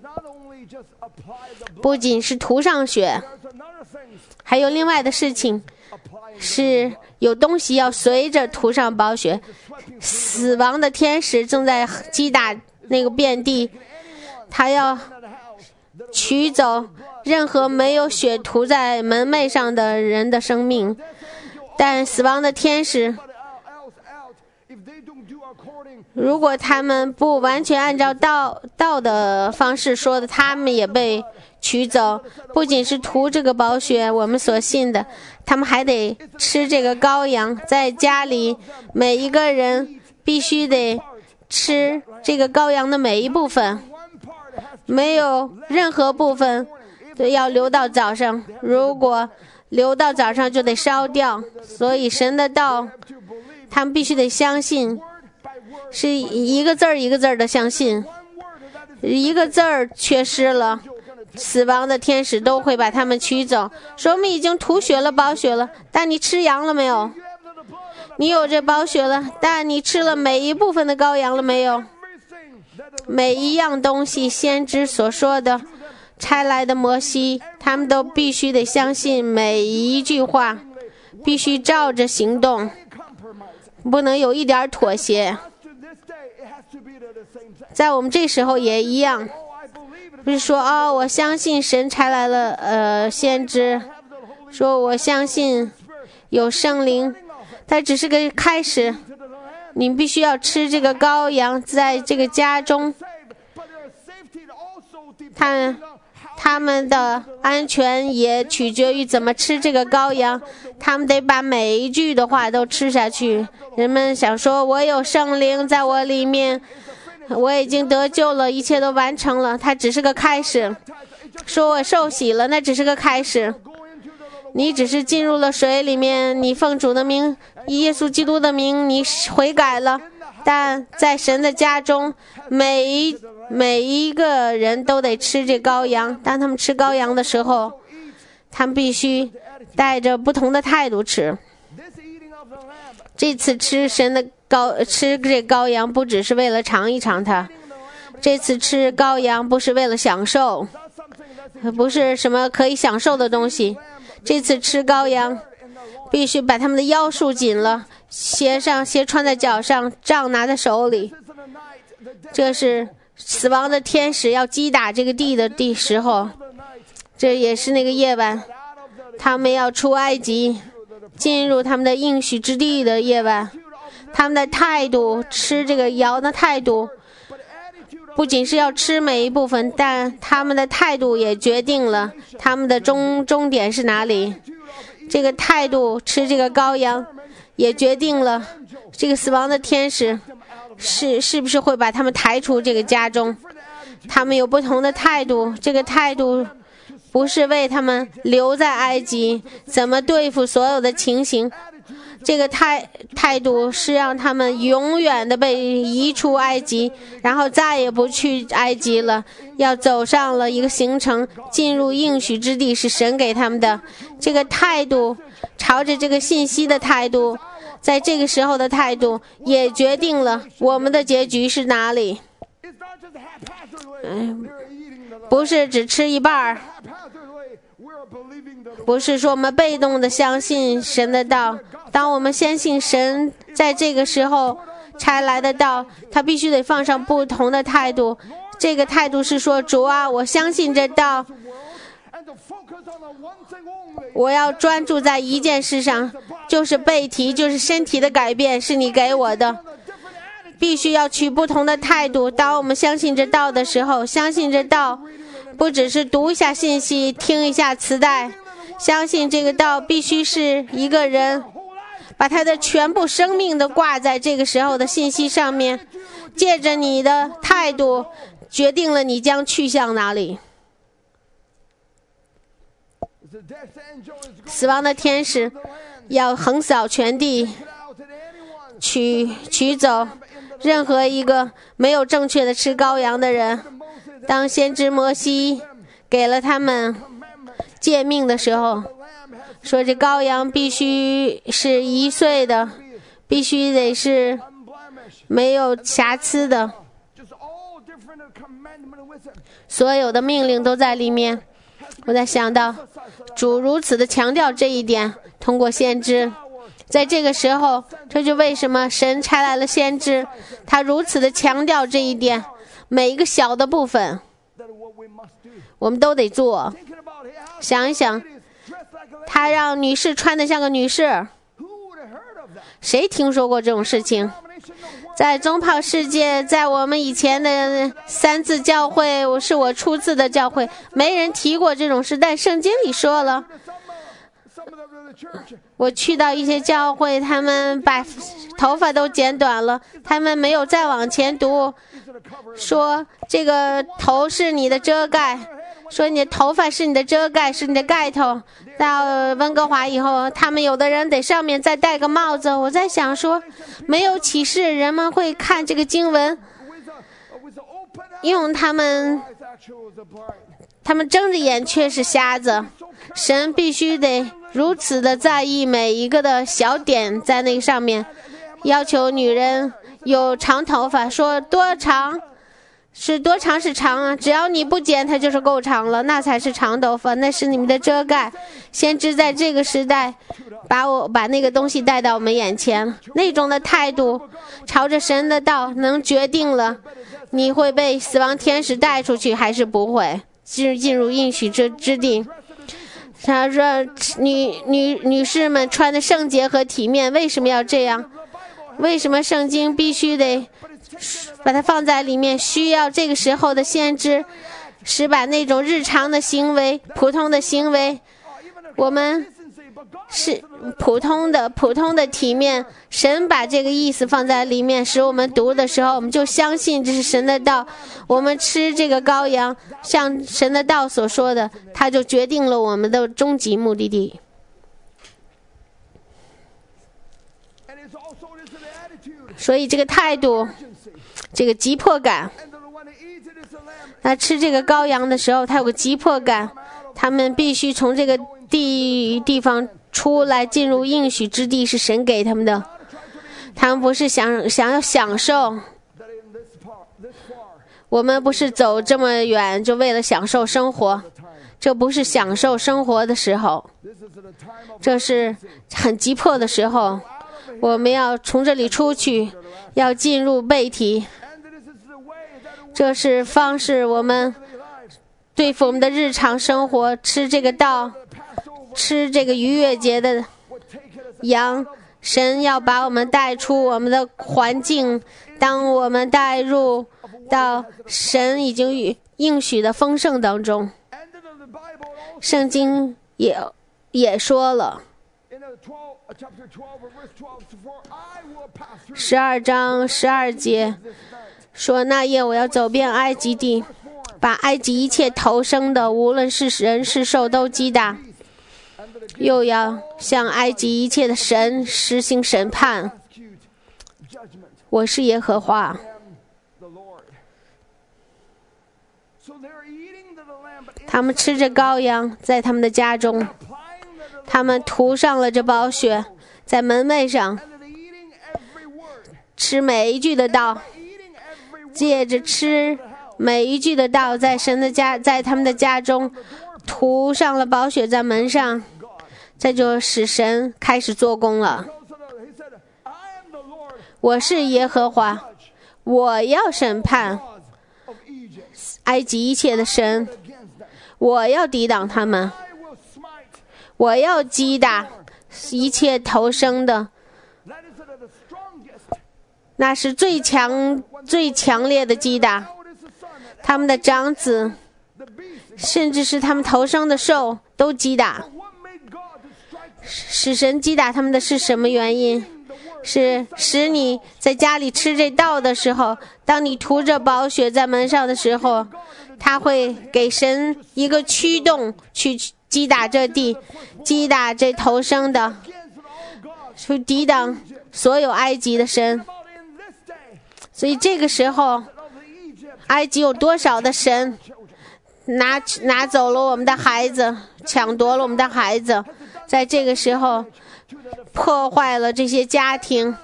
不仅是涂上血，还有另外的事情，是有东西要随着涂上宝血。死亡的天使正在击打那个遍地，他要取走任何没有血涂在门楣上的人的生命，但死亡的天使如果他们不完全按照道道的方式说的，他们也被取走。不仅是涂这个宝血，我们所信的，他们还得吃这个羔羊。在家里每一个人必须得吃这个羔羊的每一部分，没有任何部分都要留到早上，如果留到早上就得烧掉。所以神的道他们必须得相信，是一个字儿一个字儿的相信，一个字儿缺失了，死亡的天使都会把他们取走。说我们已经涂血了宝血了，但你吃羊了没有？你有这宝血了，但你吃了每一部分的羔羊了没有？每一样东西先知所说的差来的摩西，他们都必须得相信每一句话，必须照着行动，不能有一点妥协。在我们这时候也一样，不是说哦，我相信神差来了呃先知，说我相信有圣灵，它只是个开始。你必须要吃这个羔羊，在这个家中，他他们的安全也取决于怎么吃这个羔羊，他们得把每一句的话都吃下去。人们想说我有圣灵在我里面，我已经得救了，一切都完成了，它只是个开始。说我受洗了，那只是个开始，你只是进入了水里面，你奉主的名，以耶稣基督的名，你悔改了。但在神的家中，每一每一个人都得吃这羔羊。当他们吃羔羊的时候，他们必须带着不同的态度吃。这次吃神的羔吃这羔羊，不只是为了尝一尝它，这次吃羔羊不是为了享受，不是什么可以享受的东西。这次吃羔羊必须把他们的腰束紧了，鞋上鞋穿在脚上，杖拿在手里。这是死亡的天使要击打这个地的地时候，这也是那个夜晚，他们要出埃及，进入他们的应许之地的夜晚。他们的态度，吃这个羊的态度，不仅是要吃每一部分，但他们的态度也决定了他们的终终点是哪里。这个态度，吃这个羔羊，也决定了这个死亡的天使是是不是会把他们抬出这个家中。他们有不同的态度，这个态度不是为他们留在埃及怎么对付所有的情形，这个态态度是让他们永远的被移出埃及，然后再也不去埃及了，要走上了一个行程，进入应许之地，是神给他们的。这个态度，朝着这个信息的态度，在这个时候的态度，也决定了我们的结局是哪里。嗯，不是只吃一半，不是说我们被动的相信神的道。当我们相信神在这个时候差来的道，他必须得放上不同的态度。这个态度是说，主啊，我相信这道， 我要专注在一件事上，就是背题，就是身体的改变是你给我的，必须要取不同的态度。当我们相信这道的时候，相信这道不只是读一下信息，听一下磁带，相信这个道必须是一个人把他的全部生命都挂在这个时候的信息上面，借着你的态度决定了你将去向哪里。死亡的天使要横扫全地，取取走任何一个没有正确的吃羔羊的人。当先知摩西给了他们诫命的时候，说这羔羊必须是一岁的，必须得是没有瑕疵的，所有的命令都在里面。我在想到主如此的强调这一点，通过先知，在这个时候，这就为什么神差来了先知，他如此的强调这一点，每一个小的部分我们都得做。想一想，他让女士穿得像个女士，谁听说过这种事情？在宗派世界，在我们以前的三字教会，我是我初次的教会，没人提过这种事，但圣经里说了。我去到一些教会，他们把头发都剪短了，他们没有再往前读，说这个头是你的遮盖，说你的头发是你的遮盖，是你的盖头。到温哥华以后，他们有的人得上面再戴个帽子。我在想说，没有启示，人们会看这个经文，用他们他们睁着眼却是瞎子。神必须得如此的在意每一个的小点在那个上面，要求女人有长头发，说多长是多长是长啊，只要你不剪它就是够长了，那才是长头发，那是你们的遮盖。先知在这个时代把我把那个东西带到我们眼前，那种的态度朝着神的道能决定了你会被死亡天使带出去还是不会进进入应许之之地。他说女女女士们穿的圣洁和体面，为什么要这样？为什么圣经必须得把它放在里面？需要这个时候的先知是把那种日常的行为，普通的行为，我们是普通的普通的体面，神把这个意思放在里面，使我们读的时候我们就相信这是神的道。我们吃这个羔羊，像神的道所说的，它就决定了我们的终极目的地。所以这个态度，这个急迫感，他吃这个羔羊的时候他有个急迫感，他们必须从这个地地方出来，进入应许之地，是神给他们的。他们不是想想要享受，我们不是走这么远就为了享受生活，这不是享受生活的时候，这是很急迫的时候，我们要从这里出去，要进入背题，这是方式我们对付我们的日常生活。吃这个道，吃这个逾越节的羊，神要把我们带出我们的环境，当我们带入到神已经应许的丰盛当中。圣经也也说了，十二章十二节说，那夜我要走遍埃及地，把埃及一切头生的，无论是人是兽都击打，又要向埃及一切的神实行审判。我是耶和华。他们吃着羔羊，在他们的家中，他们涂上了这宝血，在门楣上吃每一句的道，借着吃每一句的道，在神的家，在他们的家中涂上了宝血在门上，这就使神开始做工了。我是耶和华，我要审判埃及一切的神， 我要抵挡他们，我要击打一切投生的，那是最强最强烈的击打。他们的长子，甚至是他们投生的兽都击打。使神击打他们的是什么原因？是使你在家里吃这道的时候，当你涂着宝血在门上的时候，他会给神一个驱动去击打这地，击打这投生的，去抵挡所有埃及的神。所以这个时候，埃及有多少的神拿拿走了我们的孩子，抢夺了我们的孩子，在这个时候破坏了这些家庭。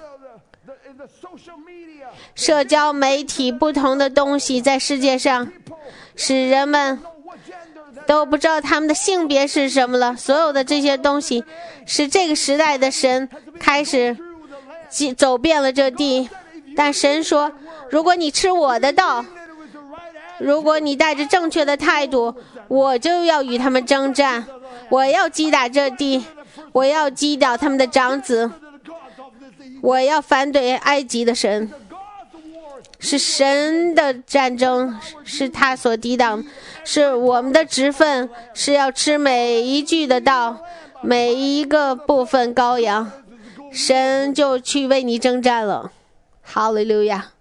社交媒体不同的东西在世界上使人们都不知道他们的性别是什么了。所有的这些东西使这个时代的神开始走遍了这地。但神说，如果你吃我的道，如果你带着正确的态度，我就要与他们征战，我要击打这地，我要击倒他们的长子，我要反对埃及的神。是神的战争，是他所抵挡，是我们的职分，是要吃每一句的道，每一个部分羔羊，神就去为你征战了。哈利路亚。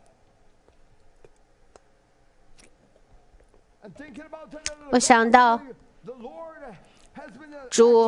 我想到主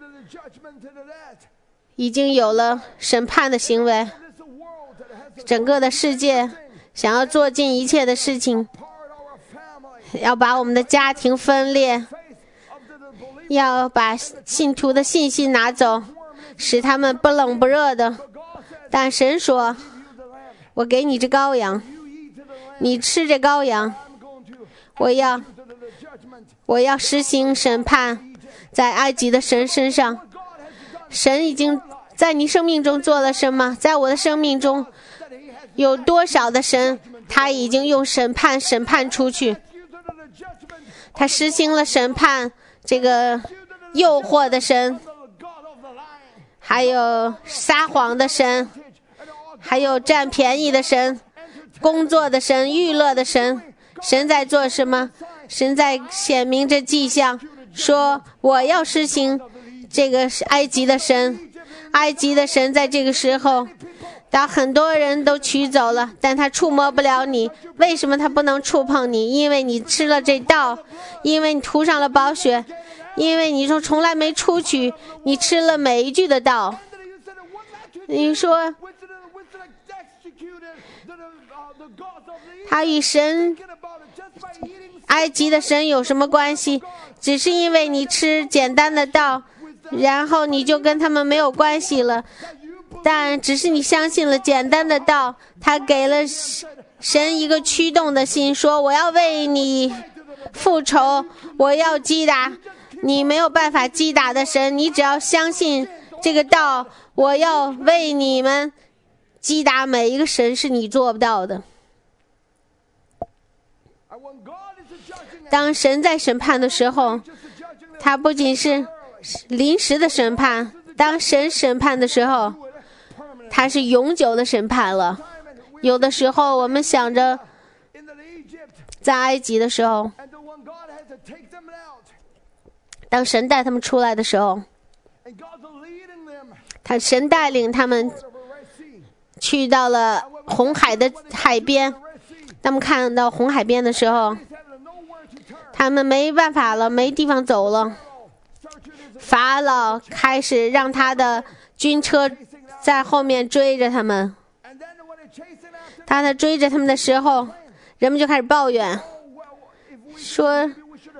已经有了审判的行为，整个的世界想要做尽一切的事情，要把我们的家庭分裂，要把信徒的信心拿走，使他们不冷不热的。但神说，我给你这羔羊，你吃这羔羊，我要我要实行审判在埃及的神身上。神已经在你生命中做了什么？在我的生命中有多少的神他已经用审判审判出去，他实行了审判，这个诱惑的神，还有撒谎的神，还有占便宜的神，工作的神，娱乐的神。神在做什么？神在显明这迹象，说我要实行这个埃及的神。埃及的神在这个时候，当很多人都取走了，但他触摸不了你。为什么他不能触碰你？因为你吃了这道，因为你涂上了宝血，因为你说从来没出去，你吃了每一句的道。你说他与神埃及的神有什么关系？只是因为你吃简单的道，然后你就跟他们没有关系了。但只是你相信了简单的道，他给了神一个驱动的心，说我要为你复仇，我要击打你没有办法击打的神，你只要相信这个道，我要为你们击打每一个神是你做不到的。当神在审判的时候，他不仅是临时的审判，当神审判的时候，他是永久的审判了。有的时候我们想着在埃及的时候，当神带他们出来的时候，他神带领他们去到了红海的海边。他们看到红海边的时候，他们没办法了，没地方走了。法老开始让他的军车在后面追着他们，他在追着他们的时候，人们就开始抱怨，说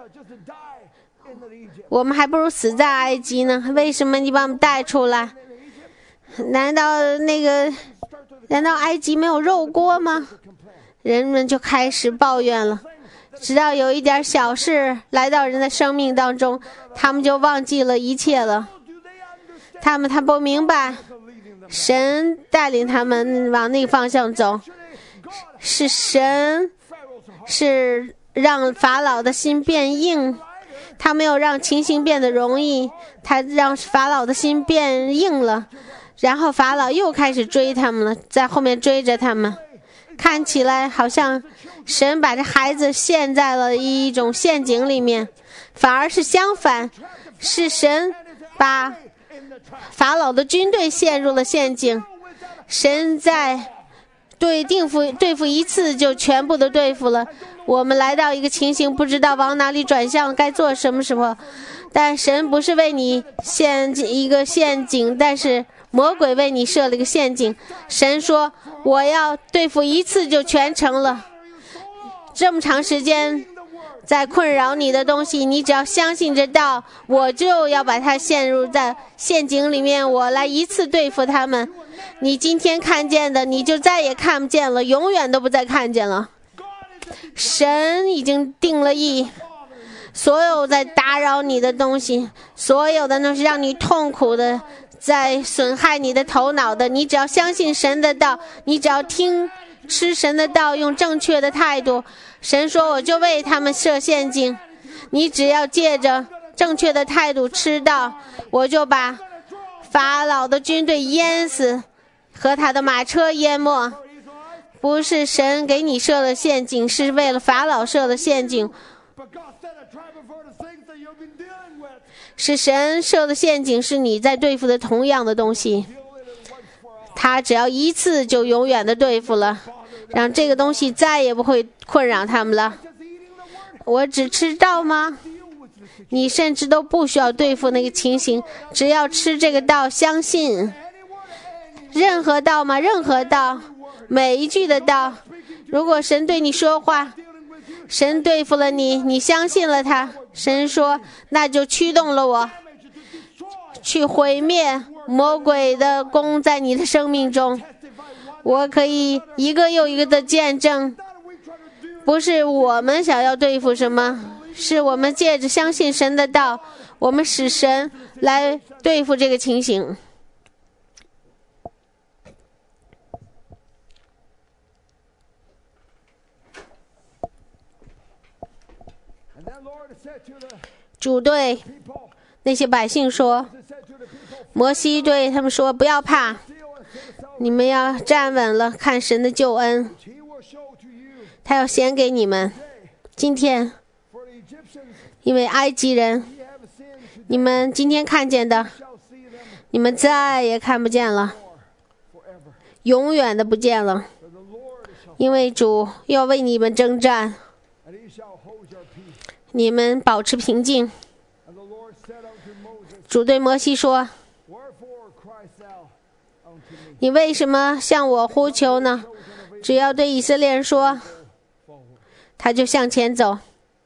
我们还不如死在埃及呢，为什么你把我们带出来？难道那个难道埃及没有肉锅吗？人们就开始抱怨了，直到有一点小事来到人的生命当中，他们就忘记了一切了。他们他不明白神带领他们往那个方向走，是神是让法老的心变硬，他没有让情形变得容易，他让法老的心变硬了，然后法老又开始追他们了，在后面追着他们。看起来好像神把这孩子陷在了一种陷阱里面，反而是相反，是神把法老的军队陷入了陷阱。神在对对付对付一次就全部的对付了。我们来到一个情形，不知道往哪里转向，该做什么时候。但神不是为你陷一个陷阱，但是魔鬼为你设了一个陷阱。神说我要对付一次就全成了。这么长时间在困扰你的东西，你只要相信这道，我就要把它陷入在陷阱里面，我来一次对付他们。你今天看见的，你就再也看不见了，永远都不再看见了。神已经定了义，所有在打扰你的东西，所有的那是让你痛苦的，在损害你的头脑的，你只要相信神的道，你只要听吃神的道，用正确的态度，神说我就为他们设陷阱，你只要借着正确的态度吃道，我就把法老的军队淹死，和他的马车淹没。不是神给你设了陷阱，是为了法老设了陷阱，是神设的陷阱，是你在对付的同样的东西，他只要一次就永远的对付了，让这个东西再也不会困扰他们了。我只吃道吗？你甚至都不需要对付那个情形，只要吃这个道，相信任何道吗？任何道，每一句的道。如果神对你说话，神对付了你，你相信了他，神说那就驱动了我去毁灭魔鬼的功在你的生命中。我可以一个又一个的见证，不是我们想要对付什么，是我们借着相信神的道，我们使神来对付这个情形。主对那些百姓说，摩西对他们说，不要怕，你们要站稳了，看神的救恩，他要显给你们。今天因为埃及人，你们今天看见的，你们再也看不见了，永远的不见了，因为主要为你们征战，你们保持平静。主对摩西说，你为什么向我呼求呢？只要对以色列人说，他就向前走。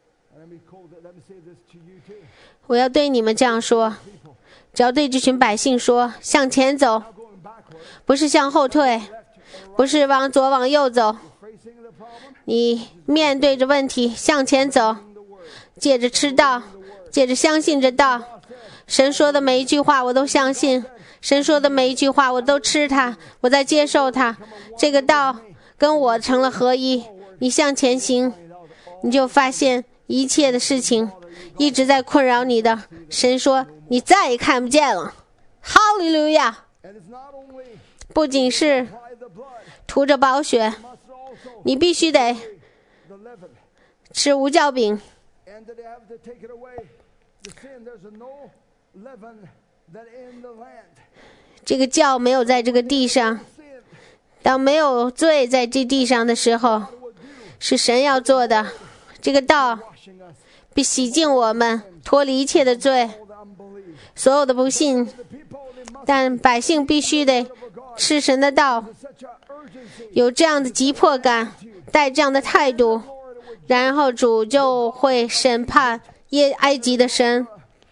我要对你们这样说，只要对这群百姓说，向前走，不是向后退，不是往左往右走，你面对着问题向前走，借着吃道，借着相信着道，神说的每一句话我都相信，神说的每一句话我都吃它，我在接受它，这个道跟我成了合一。你向前行，你就发现一切的事情一直在困扰你的，神说你再也看不见了。哈利路亚！不仅是涂着宝血，你必须得吃无酵饼，这个酵没有在这个地上，当没有罪在这地上的时候，是神要做的。这个道必洗净我们，脱离一切的罪，所有的不信，但百姓必须得吃神的道，有这样的急迫感，带这样的态度，然后主就会审判耶埃及的神。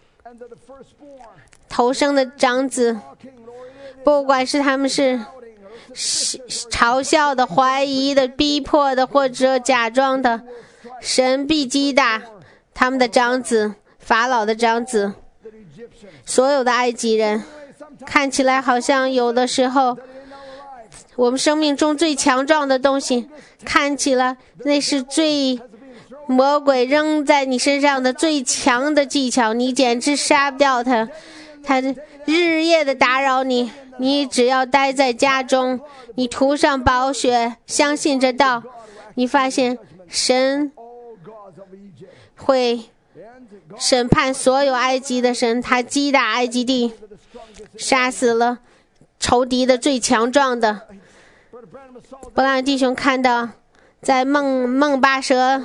头生的长子，不管是他们是嘲笑的、怀疑的、逼迫的，或者假装的，神必击打他们的长子，法老的长子，所有的埃及人。看起来好像有的时候我们生命中最强壮的东西，看起来那是最魔鬼扔在你身上的最强的技巧，你简直杀不掉他，他日夜的打扰你，你只要待在家中，你涂上宝血，相信这道，你发现神会审判所有埃及的神，他击打埃及地，杀死了仇敌的最强壮的。布朗弟兄看到在梦梦巴蛇，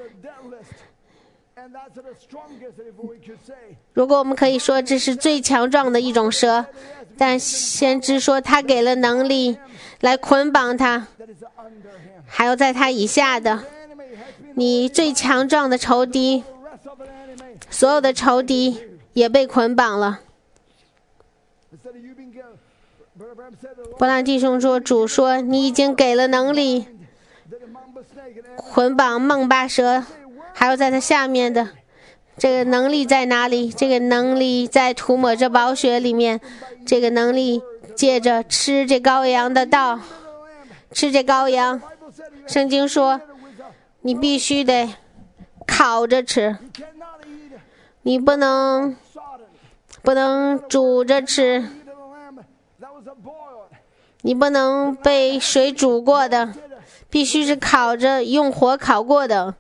如果我们可以说这是最强壮的一种蛇，但先知说他给了能力来捆绑他，还有在他以下的你最强壮的仇敌，所有的仇敌也被捆绑了。伯兰弟兄说，主说你已经给了能力捆绑梦巴蛇，还有在它下面的这个能力在哪里？这个能力在涂抹着宝血里面，这个能力借着吃这羔羊的道，吃这羔羊。圣经说你必须得烤着吃，你不能不能煮着吃，你不能被水煮过的，必须是烤着用火烤过的。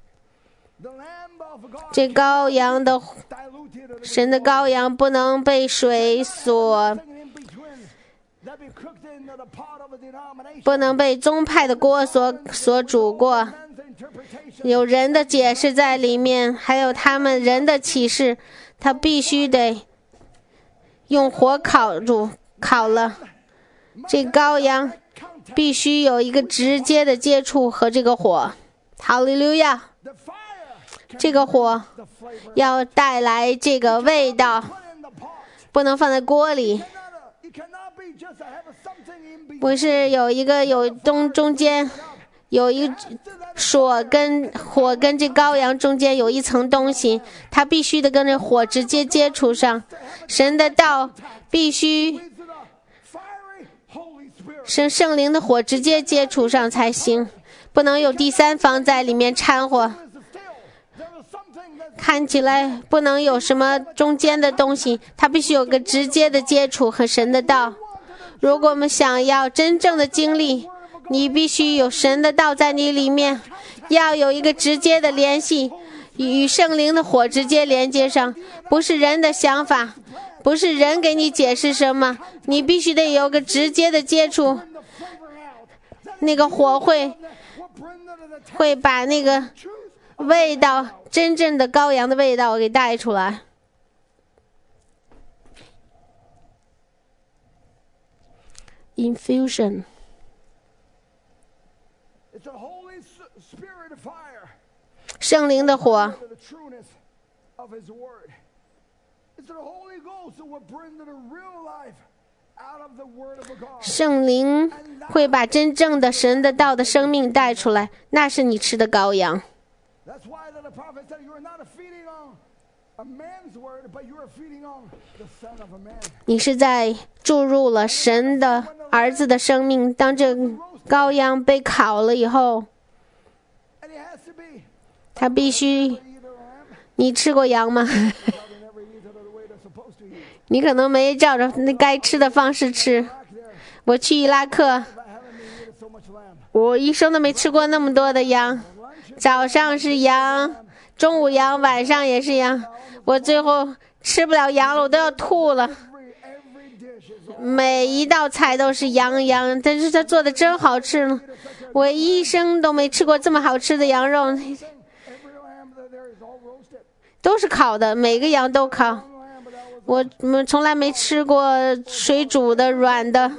这羔羊的神的羔羊不能被水所不能被宗派的锅所所煮过，有人的解释在里面，还有他们人的启示，他必须得用火烤煮烤了。这羔羊必须有一个直接的接触和这个火，哈利路亚！这个火要带来这个味道，不能放在锅里，不是有一个有中中间有一火跟火跟这羔羊中间有一层东西，它必须得跟这火直接接触上。神的道必须圣圣灵的火直接接触上才行，不能有第三方在里面掺和。看起来不能有什么中间的东西，它必须有个直接的接触和神的道。如果我们想要真正的经历，你必须有神的道在你里面，要有一个直接的联系，与圣灵的火直接连接上，不是人的想法，不是人给你解释什么，你必须得有个直接的接触。那个火会会把那个味道，真正的羔羊的味道给带出来。Infusion， 圣灵的火，圣灵会把真正的神的道的生命带出来，那是你吃的羔羊。你是在注入了神的儿子的生命。当这羔羊被烤了以后，他必须，你吃过羊吗？你可能没照着那该吃的方式吃。我去伊拉克，我一生都没吃过那么多的羊，早上是羊，中午羊，晚上也是羊，我最后吃不了羊了，我都要吐了。每一道菜都是羊羊，但是它做的真好吃呢，我一生都没吃过这么好吃的羊肉，都是烤的，每个羊都烤。我们从来没吃过水煮的软的，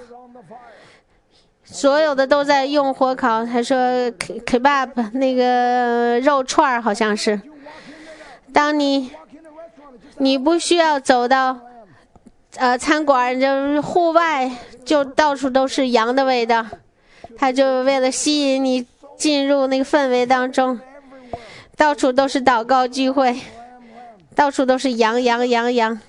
所有的都在用火烤。他说 kebab 那个肉串好像是，当你你不需要走到呃餐馆，就户外就到处都是羊的味道，他就为了吸引你进入那个氛围当中，到处都是祷告聚会，到处都是羊羊羊羊。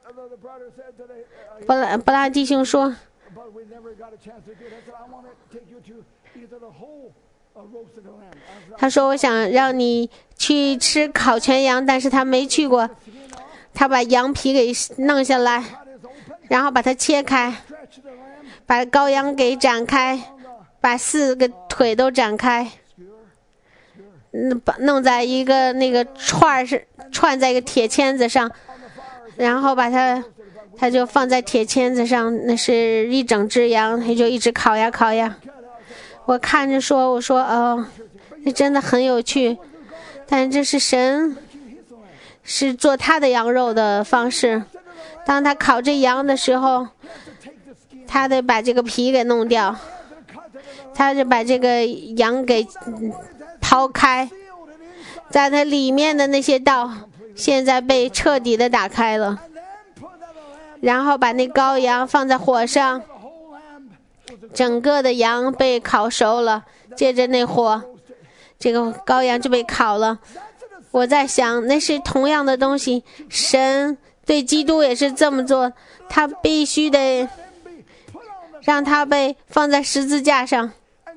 布拉布拉弟兄说， 他说我想让你去吃烤全羊，但是他没去过。他把羊皮给弄下来，然后把它切开，把羔羊给展开，把四个腿都展开，弄在一个那个串是串在一个铁签子上，然后把它他就放在铁签子上，那是一整只羊，他就一直烤呀烤呀。我看着说，我说哦，这真的很有趣，但这是神是做他的羊肉的方式。当他烤这羊的时候，他得把这个皮给弄掉，他就把这个羊给抛开，在它里面的那些道现在被彻底的打开了，然后把那羔羊放在火上，整个的羊被烤熟了，接着那火这个羔羊就被烤了。我在想，那是同样的东西，神对基督也是这么做，他必须得让他被放在十字架上，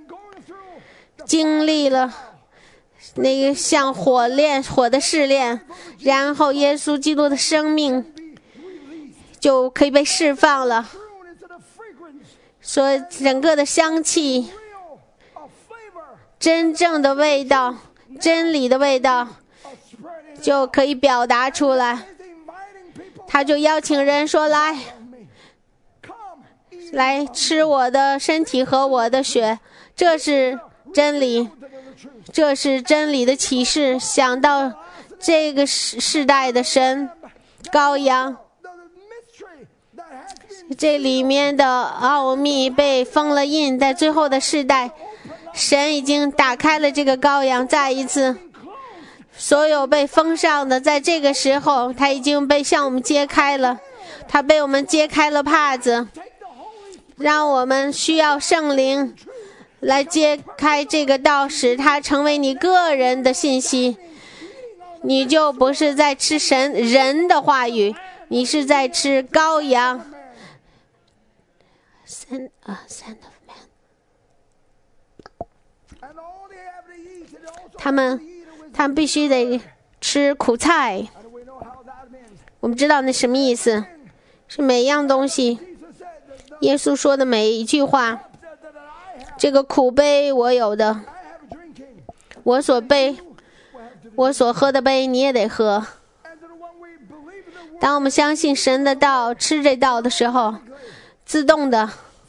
经历了那个像火炼火的试炼，然后耶稣基督的生命就可以被释放了，所以整个的香气，真正的味道，真理的味道就可以表达出来。他就邀请人说，来来吃我的身体和我的血，这是真理，这是真理的启示。想到这个世代的神羔羊，这里面的奥秘被封了印，在最后的世代，神已经打开了这个羔羊，再一次所有被封上的，在这个时候他已经被向我们揭开了，他被我们揭开了帕子，让我们需要圣灵来揭开这个道，使它成为你个人的信息。你就不是在吃神人的话语，你是在吃羔羊。Son, uh, son of man. 他们他们必须得吃苦菜，我们知道那什么意思，是每样东西，耶稣说的每一句话，这个苦杯我有的，我所杯我所喝的杯你也得喝。当我们相信神的道，吃这道的时候，自动的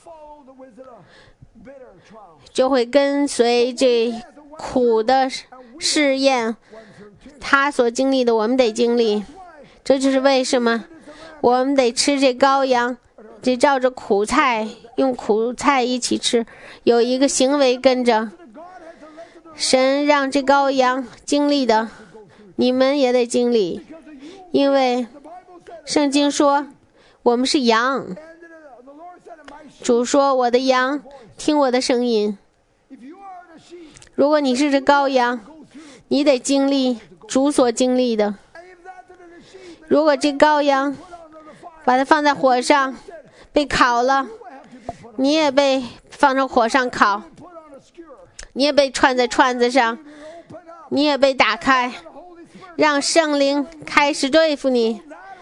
就会跟随这苦的试验，他所经历的我们得经历。这就是为什么我们得吃这羔羊，得照着苦菜，用苦菜一起吃，有一个行为跟着。神让这羔羊经历的，你们也得经历，因为圣经说我们是羊，主说我的羊听我的声音。如果你是这羔羊，你得经历主所经历的。如果这羔羊把它放在火上被烤了，你也被放在火上烤，你也被串在串子上，你也被打开，让圣灵开始对付你，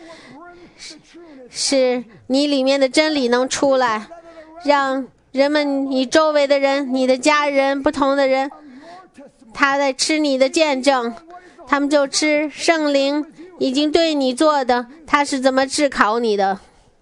使你里面的真理能出来，让人们，你周围的人，你的家人，不同的人，他在吃你的见证，他们就吃圣灵已经对你做的，他是怎么治考你的。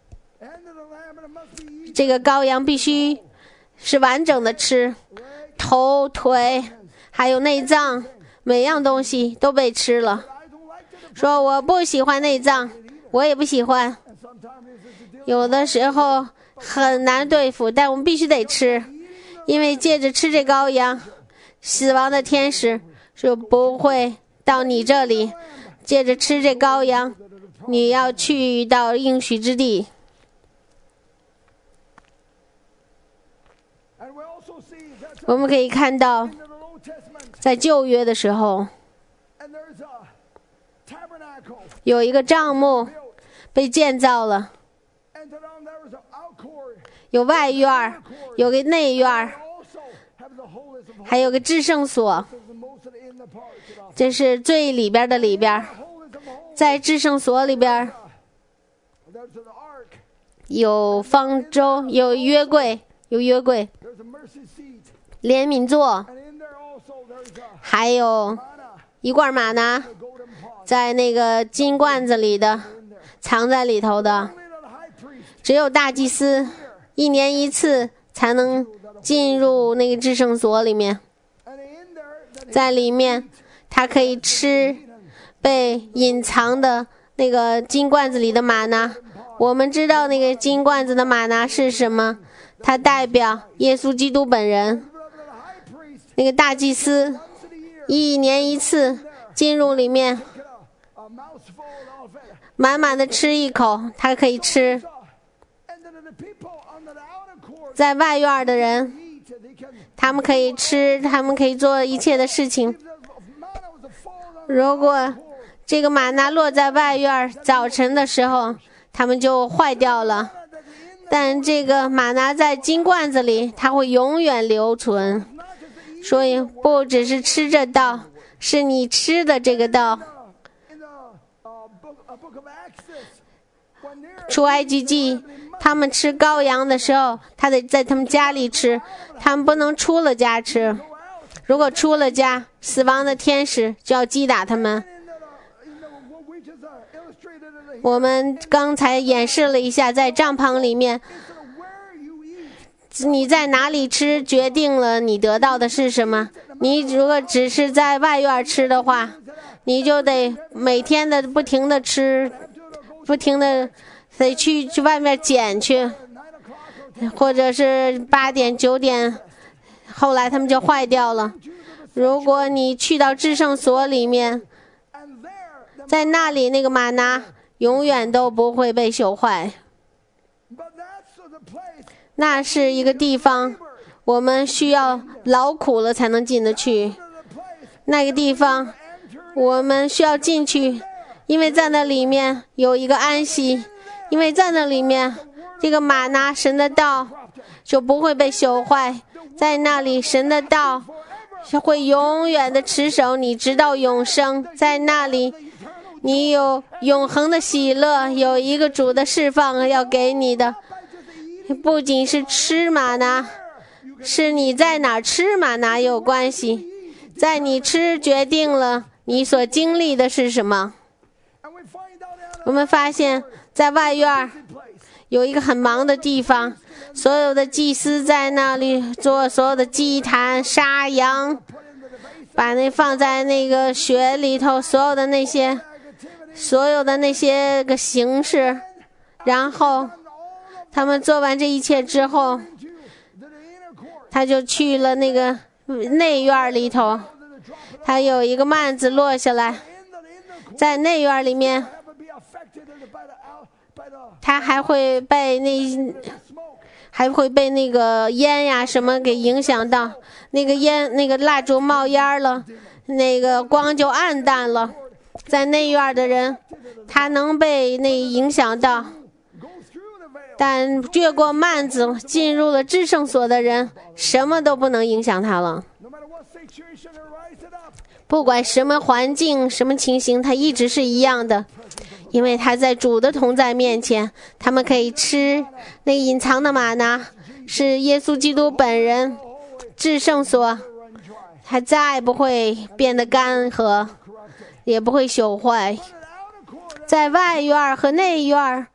这个羔羊必须是完整的吃，头腿还有内脏，每样东西都被吃了。说我不喜欢内脏，我也不喜欢，有的时候很难对付，但我们必须得吃，因为借着吃这羔羊，死亡的天使就不会到你这里。借着吃这羔羊，你要去到应许之地。我们可以看到，在旧约的时候，有一个帐幕被建造了，有外院，有个内院， 还有个至圣所，这是最里边的里边。在至圣所里边有方舟，有约柜，有约柜，怜悯座，还有一罐玛拿，在那个金罐子里的，藏在里头的。只有大祭司一年一次才能进入那个至圣所里面，在里面他可以吃被隐藏的那个金罐子里的玛拿。我们知道那个金罐子的玛拿是什么，它代表耶稣基督本人。那个大祭司一年一次进入里面，满满的吃一口，他可以吃。在外院的人，他们可以吃，他们可以做一切的事情。如果这个玛拿落在外院，早晨的时候他们就坏掉了，但这个玛拿在金罐子里，它会永远留存。所以不只是吃这道，是你吃的这个道。出埃及记他们吃羔羊的时候，他得在他们家里吃，他们不能出了家吃。如果出了家，死亡的天使就要击打他们。我们刚才演示了一下，在帐篷里面，你在哪里吃决定了你得到的是什么。你如果只是在外院吃的话，你就得每天的不停的吃，不停的得去去外面捡去，或者是八点九点，后来他们就坏掉了。如果你去到至圣所里面，在那里那个玛拿永远都不会被朽坏。那是一个地方，我们需要劳苦了才能进得去。那个地方我们需要进去，因为在那里面有一个安息，因为在那里面这个玛拿神的道就不会被朽坏，在那里神的道会永远的持守你直到永生。在那里你有永恒的喜乐，有一个主的释放要给你的。不仅是吃玛拿，是你在哪儿吃玛拿有关系，在你吃决定了你所经历的是什么。我们发现在外院有一个很忙的地方，所有的祭司在那里做所有的祭坛，杀羊，把那放在那个血里头，所有的那些所有的那些个形式。然后他们做完这一切之后，他就去了那个内院里头，他有一个幔子落下来，在内院里面他还会被那还会被那个烟呀什么给影响到，那个烟那个蜡烛冒烟了，那个光就暗淡了。在内院的人他能被那影响到，但越过幔子进入了至圣所的人，什么都不能影响他了。不管什么环境什么情形，他一直是一样的，因为他在主的同在面前，他们可以吃那隐藏的玛拿，是耶稣基督本人。至圣所他再不会变得干涸，也不会朽坏。在外院和内院，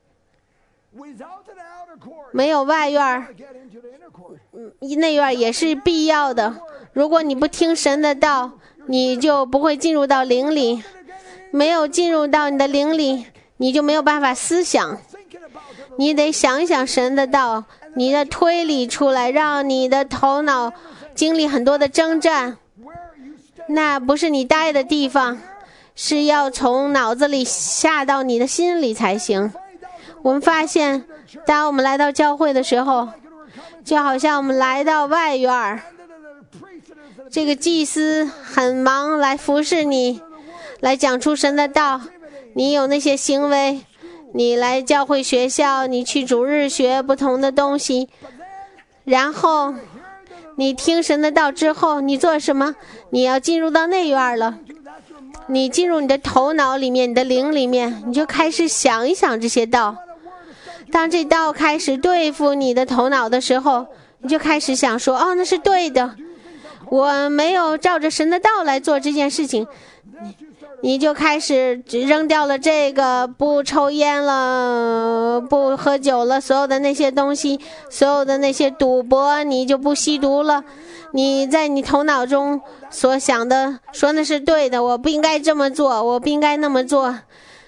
没有外院，内院也是必要的。如果你不听神的道，你就不会进入到灵里，没有进入到你的灵里，你就没有办法思想。你得想一想神的道，你的推理出来，让你的头脑经历很多的征战。那不是你待的地方，是要从脑子里下到你的心里才行。我们发现当我们来到教会的时候，就好像我们来到外院，这个祭司很忙来服侍你，来讲出神的道。你有那些行为，你来教会学校，你去主日学不同的东西，然后你听神的道之后，你做什么？你要进入到内院了。你进入你的头脑里面，你的灵里面，你就开始想一想这些道。当这道开始对付你的头脑的时候，你就开始想说，哦，那是对的，我没有照着神的道来做这件事情。你就开始扔掉了这个，不抽烟了，不喝酒了，所有的那些东西，所有的那些赌博，你就不吸毒了。你在你头脑中所想的说那是对的，我不应该这么做，我不应该那么做，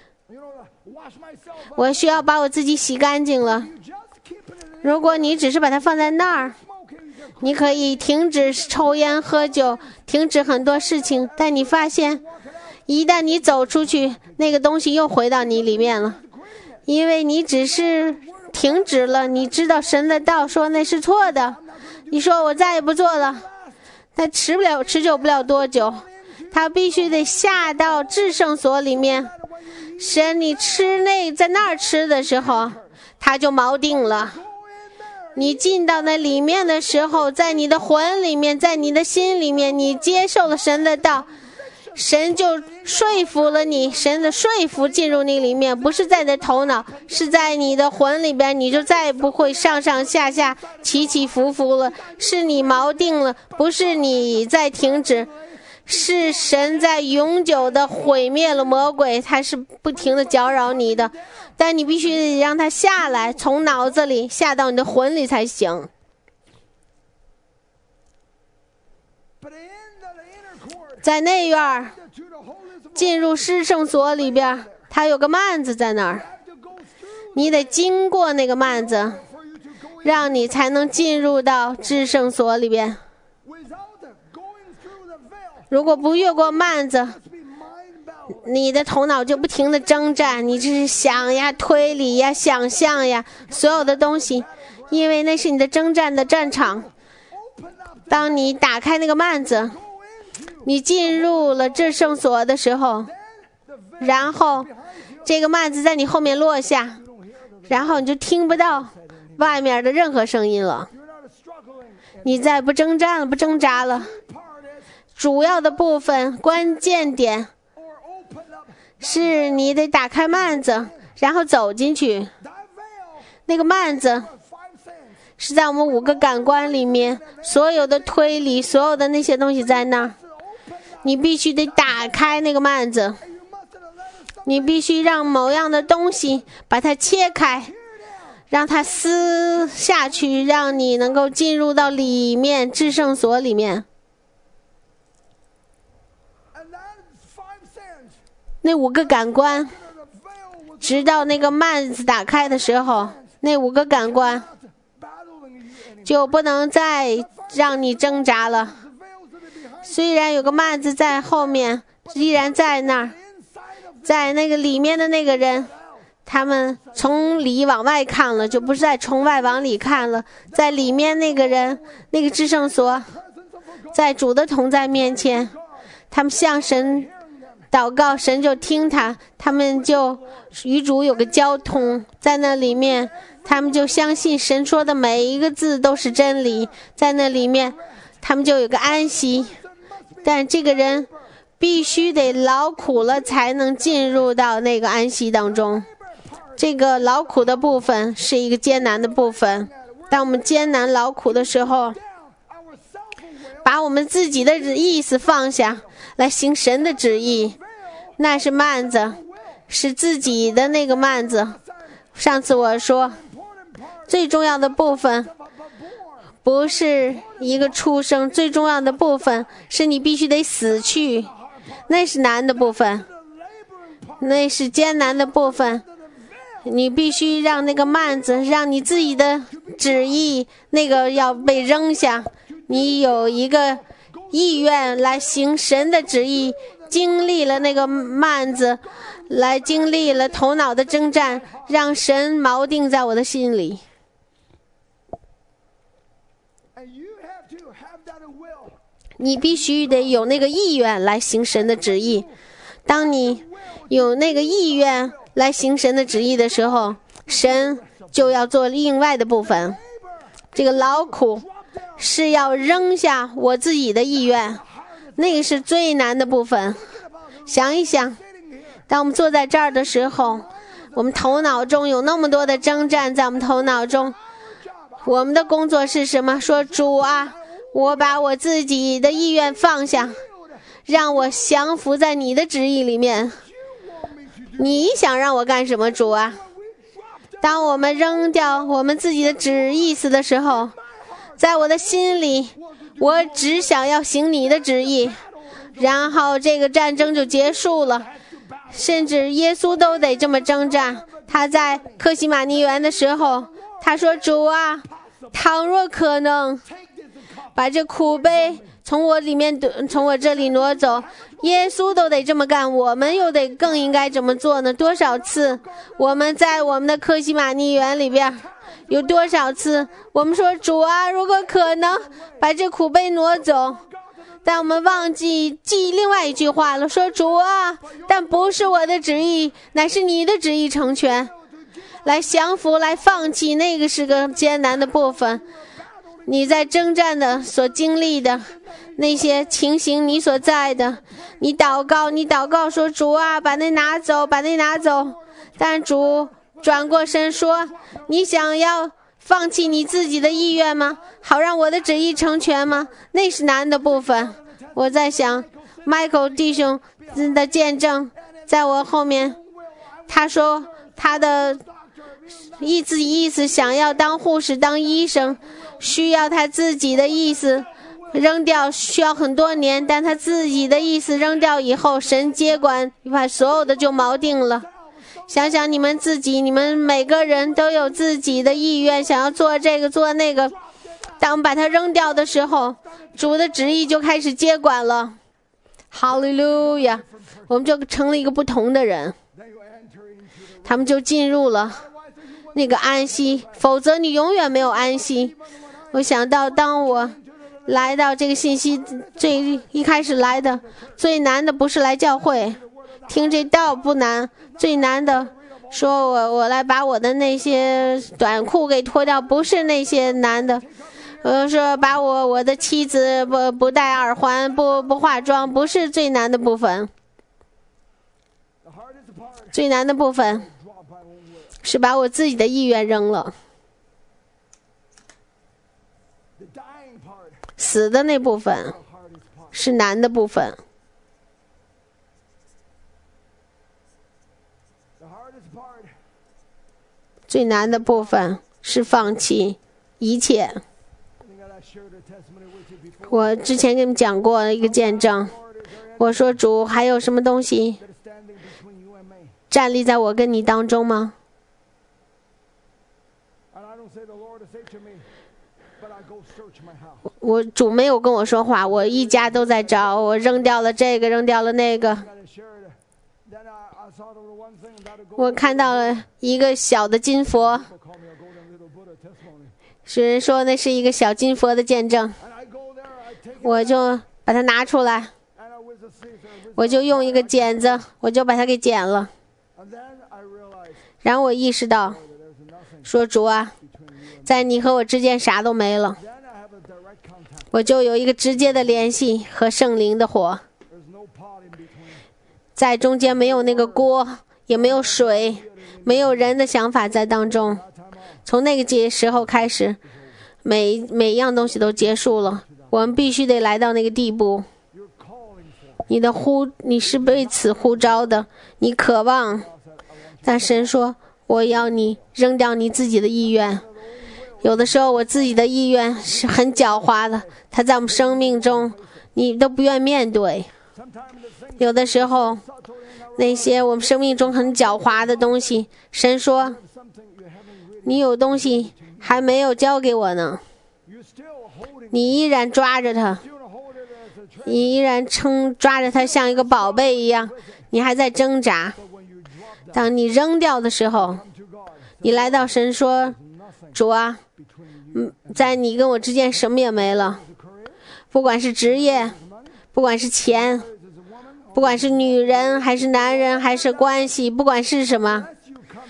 我需要把我自己洗干净了。如果你只是把它放在那儿，你可以停止抽烟喝酒，停止很多事情，但你发现一旦你走出去，那个东西又回到你里面了，因为你只是停止了，你知道神的道说那是错的，你说我再也不做了，它持不了持久不了多久，它必须得下到至圣所里面。神你吃那在那儿吃的时候，它就锚定了。你进到那里面的时候，在你的魂里面，在你的心里面，你接受了神的道，神就说服了你，神的说服进入你里面，不是在你的头脑，是在你的魂里边，你就再也不会上上下下起起伏伏了，是你锚定了，不是你在停止，是神在永久的毁灭了魔鬼，他是不停的搅扰你的，但你必须让他下来，从脑子里下到你的魂里才行。在内院进入至圣所里边，它有个幔子在那儿，你得经过那个幔子，让你才能进入到至圣所里边。如果不越过幔子，你的头脑就不停地征战，你只是想呀、推理呀、想象呀，所有的东西，因为那是你的征战的战场。当你打开那个幔子，你进入了至圣所的时候，然后这个幔子在你后面落下，然后你就听不到外面的任何声音了，你再不征战了，不挣扎了。主要的部分关键点是你得打开幔子，然后走进去。那个幔子是在我们五个感官里面，所有的推理，所有的那些东西在那儿，你必须得打开那个幔子，你必须让某样的东西把它切开，让它撕下去，让你能够进入到里面至圣所里面。那五个感官，直到那个幔子打开的时候，那五个感官就不能再让你挣扎了。虽然有个幔子在后面，依然在那儿，在那个里面的那个人，他们从里往外看了，就不是再从外往里看了。在里面那个人，那个至圣所，在主的同在面前，他们向神祷告，神就听他，他们就与主有个交通，在那里面他们就相信神说的每一个字都是真理，在那里面他们就有个安息。但这个人必须得劳苦了才能进入到那个安息当中，这个劳苦的部分是一个艰难的部分。当我们艰难劳苦的时候，把我们自己的意思放下来行神的旨意，那是幔子，是自己的那个幔子。上次我说最重要的部分不是一个出生，最重要的部分是你必须得死去，那是难的部分，那是艰难的部分。你必须让那个幔子，让你自己的旨意那个要被扔下，你有一个意愿来行神的旨意，经历了那个幔子，来经历了头脑的征战，让神锚定在我的心里。你必须得有那个意愿来行神的旨意。当你有那个意愿来行神的旨意的时候，神就要做另外的部分。这个劳苦是要扔下我自己的意愿，那个是最难的部分。想一想，当我们坐在这儿的时候，我们头脑中有那么多的征战在我们头脑中，我们的工作是什么？说主啊，我把我自己的意愿放下，让我降服在你的旨意里面。你想让我干什么，主啊？当我们扔掉我们自己的旨意思的时候，在我的心里，我只想要行你的旨意，然后这个战争就结束了。甚至耶稣都得这么挣扎。他在客西马尼园的时候，他说，主啊，倘若可能，把这苦杯从我里面从我这里挪走。耶稣都得这么干，我们又得更应该怎么做呢？多少次我们在我们的客西马尼园里边，有多少次我们说，主啊，如果可能，把这苦杯挪走。但我们忘记记另外一句话了，说，主啊，但不是我的旨意，乃是你的旨意成全。来降服，来放弃，那个是个艰难的部分。你在征战的所经历的那些情形，你所在的，你祷告，你祷告说，主啊，把那拿走，把那拿走。但主转过身说，你想要放弃你自己的意愿吗？好让我的旨意成全吗？那是难的部分。我在想 Michael 弟兄的见证在我后面，他说他的意思意思想要当护士当医生，需要他自己的意思扔掉，需要很多年，但他自己的意思扔掉以后，神接管，把所有的就锚定了。想想你们自己，你们每个人都有自己的意愿，想要做这个做那个，当我们把它扔掉的时候，主的旨意就开始接管了。哈利路亚，我们就成了一个不同的人，他们就进入了那个安息，否则你永远没有安息。我想到当我来到这个信息最一开始来的，最难的不是来教会听这道不难，最难的说我我来把我的那些短裤给脱掉，不是那些难的。呃，说把我我的妻子不不戴耳环，不不化妆，不是最难的部分。最难的部分是把我自己的意愿扔了。死的那部分是难的部分。最难的部分是放弃一切。我之前跟你们讲过一个见证，我说，主，还有什么东西站立在我跟你当中吗？我主没有跟我说话，我一家都在找，我扔掉了这个，扔掉了那个。我看到了一个小的金佛，有人说那是一个小金佛的见证，我就把它拿出来，我就用一个剪子，我就把它给剪了。然后我意识到，说，主啊，在你和我之间啥都没了，我就有一个直接的联系和圣灵的火，在中间没有那个锅，也没有水，没有人的想法在当中。从那个时候开始，每每一样东西都结束了，我们必须得来到那个地步。你的呼，你是被此呼召的，你渴望，但神说，我要你扔掉你自己的意愿。有的时候我自己的意愿是很狡猾的，它在我们生命中你都不愿面对。有的时候那些我们生命中很狡猾的东西，神说，你有东西还没有交给我呢，你依然抓着它，你依然撑抓着它像一个宝贝一样，你还在挣扎。当你扔掉的时候，你来到神说，主啊，在你跟我之间什么也没了，不管是职业，不管是钱，不管是女人还是男人还是关系，不管是什么，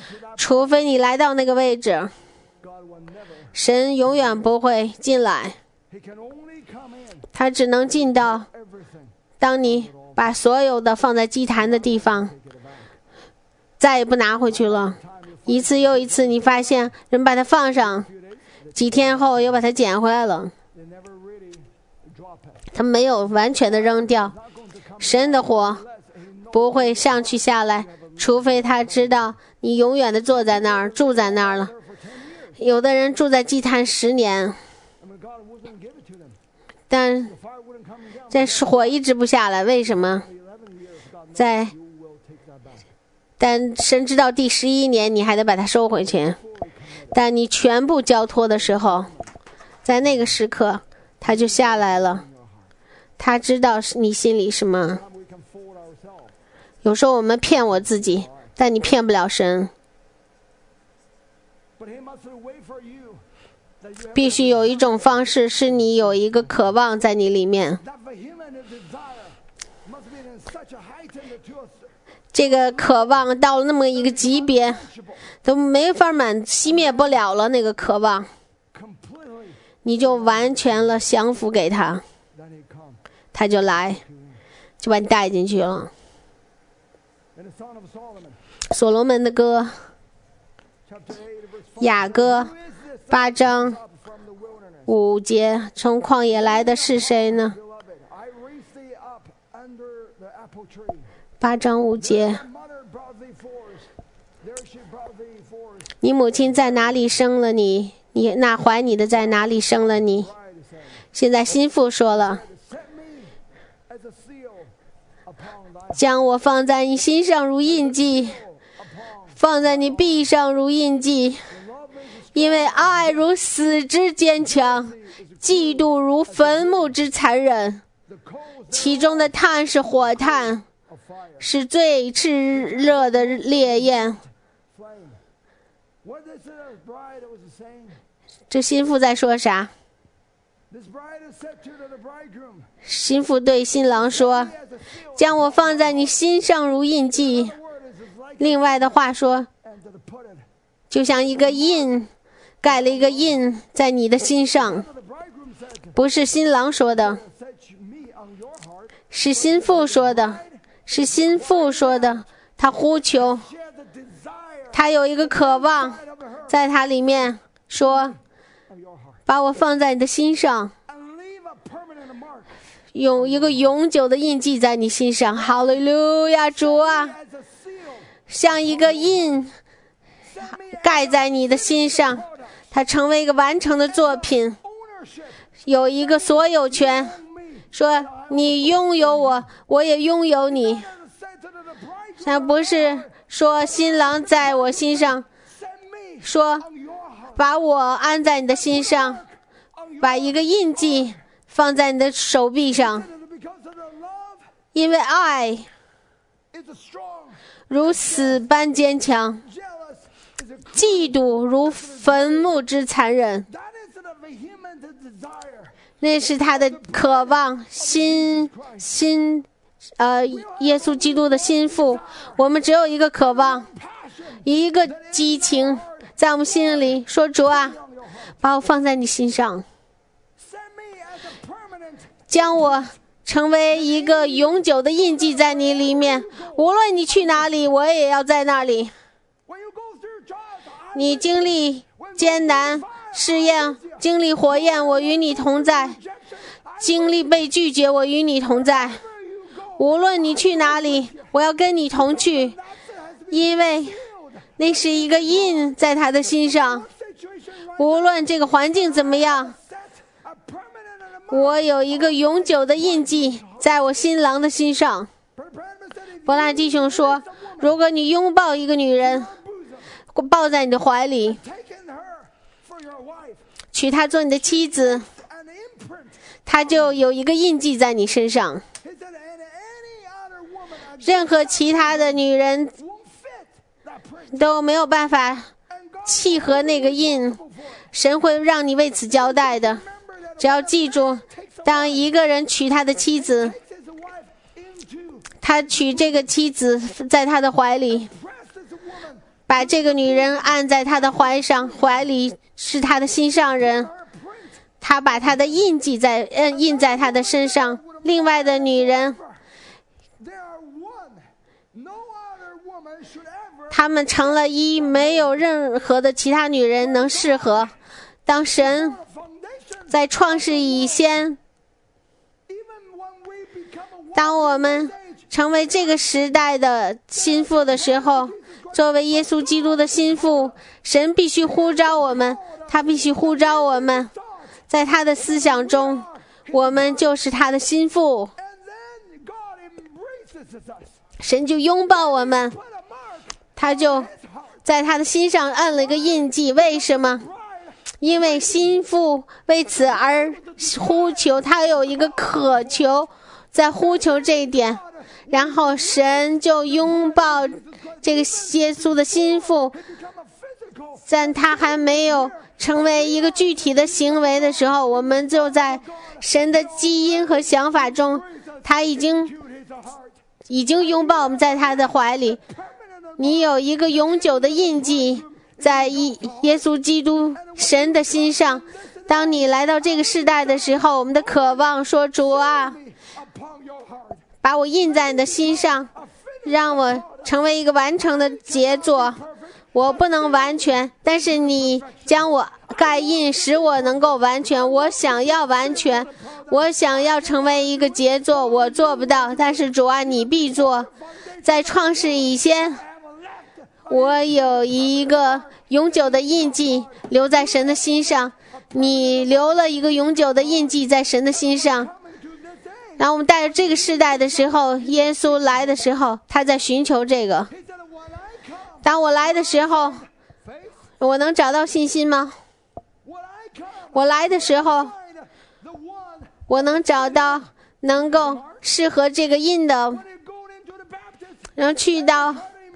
除非你来到那个位置，神永远不会进来。 他只能进到当你把所有的放在祭坛的地方，再也不拿回去了。一次又一次，你发现人把它放上，几天后又把它捡回来了，他没有完全的扔掉。神的火不会上去下来，除非他知道你永远的坐在那儿，住在那儿了。有的人住在祭坛十年，但这火一直不下来，为什么？在但神知道第十一年你还得把它收回去，但你全部交托的时候，在那个时刻他就下来了。他知道你心里什么。有时候我们骗我自己，但你骗不了神。必须有一种方式，是你有一个渴望在你里面，这个渴望到了那么一个级别，都没法满熄灭不了了。那个渴望，你就完全了降服给他，他就来，就把你带进去了。所罗门的歌，雅歌八章五节，从旷野来的是谁呢？八章五节，你母亲在哪里生了你？你那怀你的在哪里生了你？现在心腹说了，将我放在你心上如印记，放在你臂上如印记，因为爱如死之坚强，嫉妒如坟墓之残忍，其中的炭是火炭，是最炽热的烈焰。这心腹在说啥？心腹对新郎说，将我放在你心上如印记。另外的话说，就像一个印，盖了一个印在你的心上。不是新郎说的，是心腹说的，是心腹说的。他呼求，他有一个渴望在他里面，说把我放在你的心上，有一个永久的印记在你心上。哈利路亚，主啊，像一个印盖在你的心上，它成为一个完成的作品，有一个所有权，说你拥有我，我也拥有你。那不是说新郎在我心上，说把我安在你的心上，把一个印记放在你的手臂上，因为爱如死般坚强，嫉妒如坟墓之残忍。那是他的渴望，心心呃，耶稣基督的心腹。我们只有一个渴望，一个激情在我们心里，说主啊，把我放在你心上，将我成为一个永久的印记在你里面，无论你去哪里，我也要在那里。你经历艰难试验，经历火焰，我与你同在；经历被拒绝，我与你同在。无论你去哪里，我要跟你同去，因为那是一个印在他的心上。无论这个环境怎么样，我有一个永久的印记在我新郎的心上。伯纳弟兄说，如果你拥抱一个女人，抱在你的怀里，娶她做你的妻子，她就有一个印记在你身上。任何其他的女人都没有办法契合那个印，神会让你为此交代的。只要记住，当一个人娶他的妻子，他娶这个妻子在他的怀里，把这个女人按在他的怀上，怀里是他的心上人， 他把他的印记在嗯印在他的身上。另外的女人，他们成了一，没有任何的其他女人能适合。当神在创世以前，当我们成为这个时代的心腹的时候，作为耶稣基督的心腹，神必须呼召我们，他必须呼召我们，在他的思想中，我们就是他的心腹。神就拥抱我们，他就在他的心上按了一个印记。为什么？因为心腹为此而呼求，他有一个渴求，在呼求这一点，然后神就拥抱这个耶稣的心腹，在他还没有成为一个具体的行为的时候，我们就在神的基因和想法中，他已经已经拥抱我们，在他的怀里。你有一个永久的印记在耶稣基督神的心上。当你来到这个世代的时候，我们的渴望说，主啊，把我印在你的心上，让我成为一个完成的杰作。我不能完全，但是你将我盖印，使我能够完全。我想要完全，我想要成为一个杰作，我做不到，但是主啊，你必做。在创世以前，我有一个永久的印记留在神的心上，你留了一个永久的印记在神的心上。然后我们带着这个世代的时候，耶稣来的时候，他在寻求这个。当我来的时候，我能找到信心吗？我来的时候，我能找到能够适合这个印的，然后去到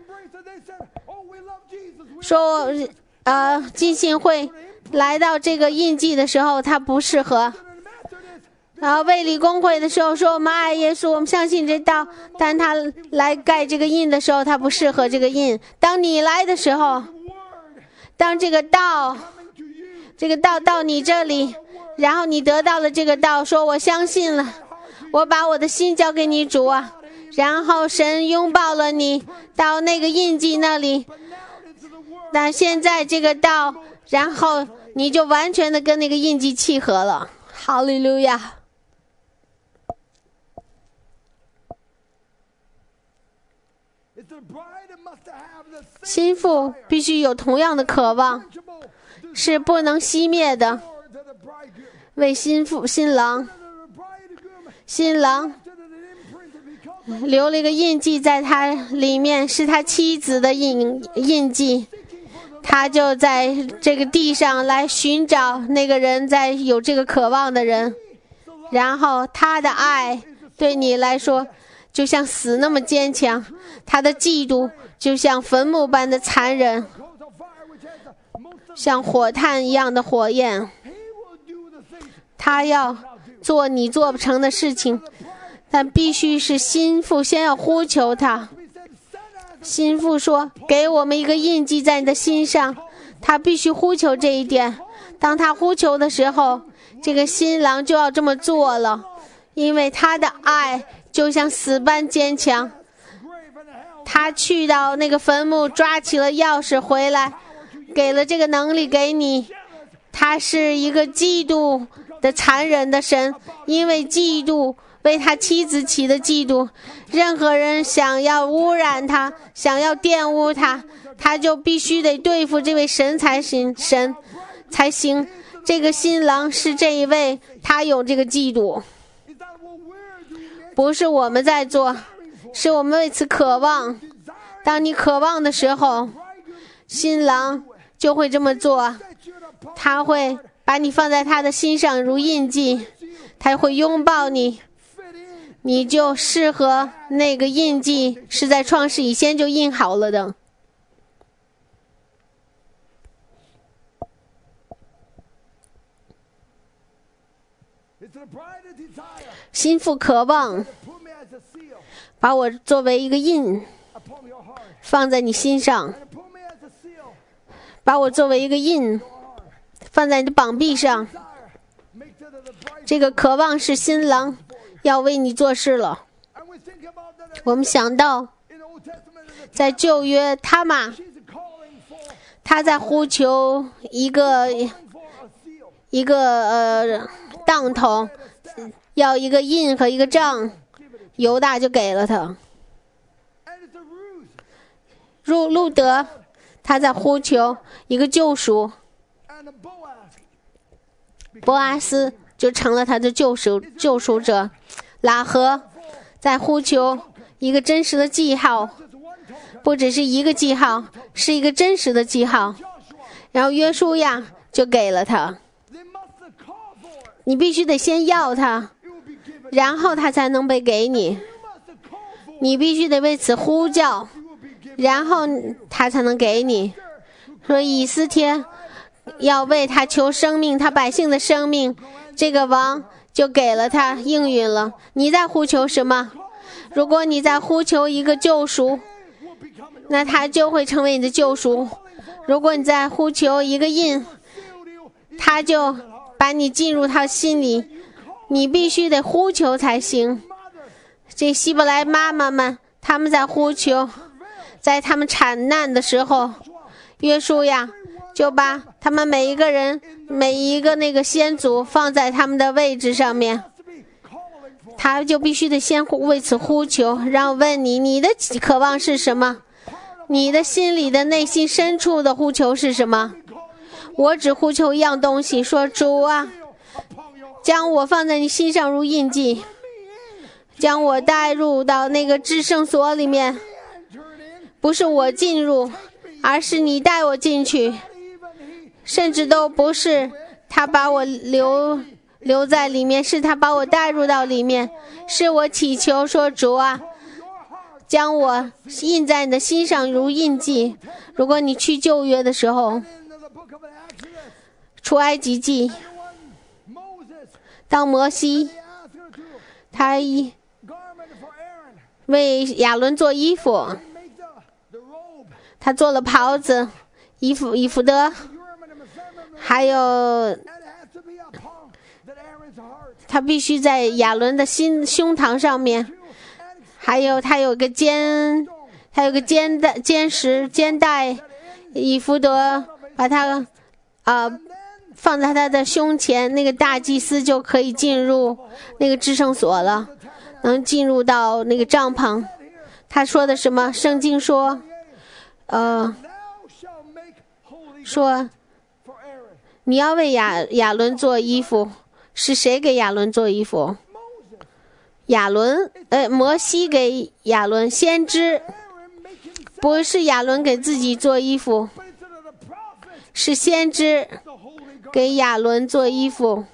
说呃浸信会来到这个印记的时候，它不适合。然后卫理公会的时候说我们爱耶稣，我们相信这道，但他来盖这个印的时候，他不适合这个印。当你来的时候，当这个道这个道到你这里，然后你得到了这个道，说我相信了，我把我的心交给你主啊，然后神拥抱了你到那个印记那里。但现在这个道，然后你就完全的跟那个印记契合了。哈利路亚。心腹必须有同样的渴望，是不能熄灭的。为心腹新郎新郎留了一个印记在他里面，是他妻子的印印记。他就在这个地上来寻找那个人，在有这个渴望的人，然后他的爱对你来说就像死那么坚强，他的嫉妒就像坟墓般的残忍，像火炭一样的火焰。他要做你做不成的事情，但必须是心腹先要呼求他。心腹说，给我们一个印记在你的心上，他必须呼求这一点。当他呼求的时候，这个新郎就要这么做了，因为他的爱就像死般坚强。他去到那个坟墓，抓起了钥匙回来，给了这个能力给你。他是一个嫉妒的残忍的神，因为嫉妒为他妻子起的嫉妒，任何人想要污染他，想要玷污他，他就必须得对付这位神才行，神才行。这个新郎是这一位，他有这个嫉妒，不是我们在做，是我们为此渴望。当你渴望的时候，新郎就会这么做，他会把你放在他的心上如印记，他会拥抱你，你就适合那个印记，是在创世以前就印好了的。心腹渴望把我作为一个印放在你心上，把我作为一个印放在你的膀臂上， 这个渴望是新郎要为你做事了。我们想到在旧约他玛，他在呼求一个一个呃当头，要一个印和一个杖，犹大就给了他。路路德他在呼求一个救赎，波阿斯就成了他的救赎救赎者。喇合在呼求一个真实的记号，不只是一个记号，是一个真实的记号。然后约书亚就给了他，你必须得先要他，然后他才能被给你。你必须得为此呼叫，然后他才能给你。所以以斯帖要为他求生命，他百姓的生命，这个王就给了他应允了。你在呼求什么？如果你在呼求一个救赎，那他就会成为你的救赎。如果你在呼求一个印，他就把你进入他心里。你必须得呼求才行。这希伯来妈妈们，他们在呼求，在他们产难的时候，约书亚就把他们每一个人每一个那个先祖放在他们的位置上面，他就必须得先为此呼求。然后问你，你的渴望是什么？你的心里的内心深处的呼求是什么？我只呼求一样东西，说主啊，将我放在你心上如印记，将我带入到那个至圣所里面，不是我进入，而是你带我进去，甚至都不是他把我留留在里面，是他把我带入到里面。是我祈求说，主啊，将我印在你的心上如印记。如果你去旧约的时候，出埃及记，当摩西他为亚伦做衣服，他做了袍子、衣服、以弗得，还有他必须在亚伦的心胸膛上面，还有他有个肩，他有个肩带、肩石、肩带，以弗得把他啊、呃、放在他的胸前，那个大祭司就可以进入那个至圣所了，能进入到那个帐篷。他说的什么？圣经说，呃，说你要为亚亚伦做衣服。是谁给亚伦做衣服？亚伦，呃，摩西给亚伦，先知，不是亚伦给自己做衣服，是先知给亚伦做衣服。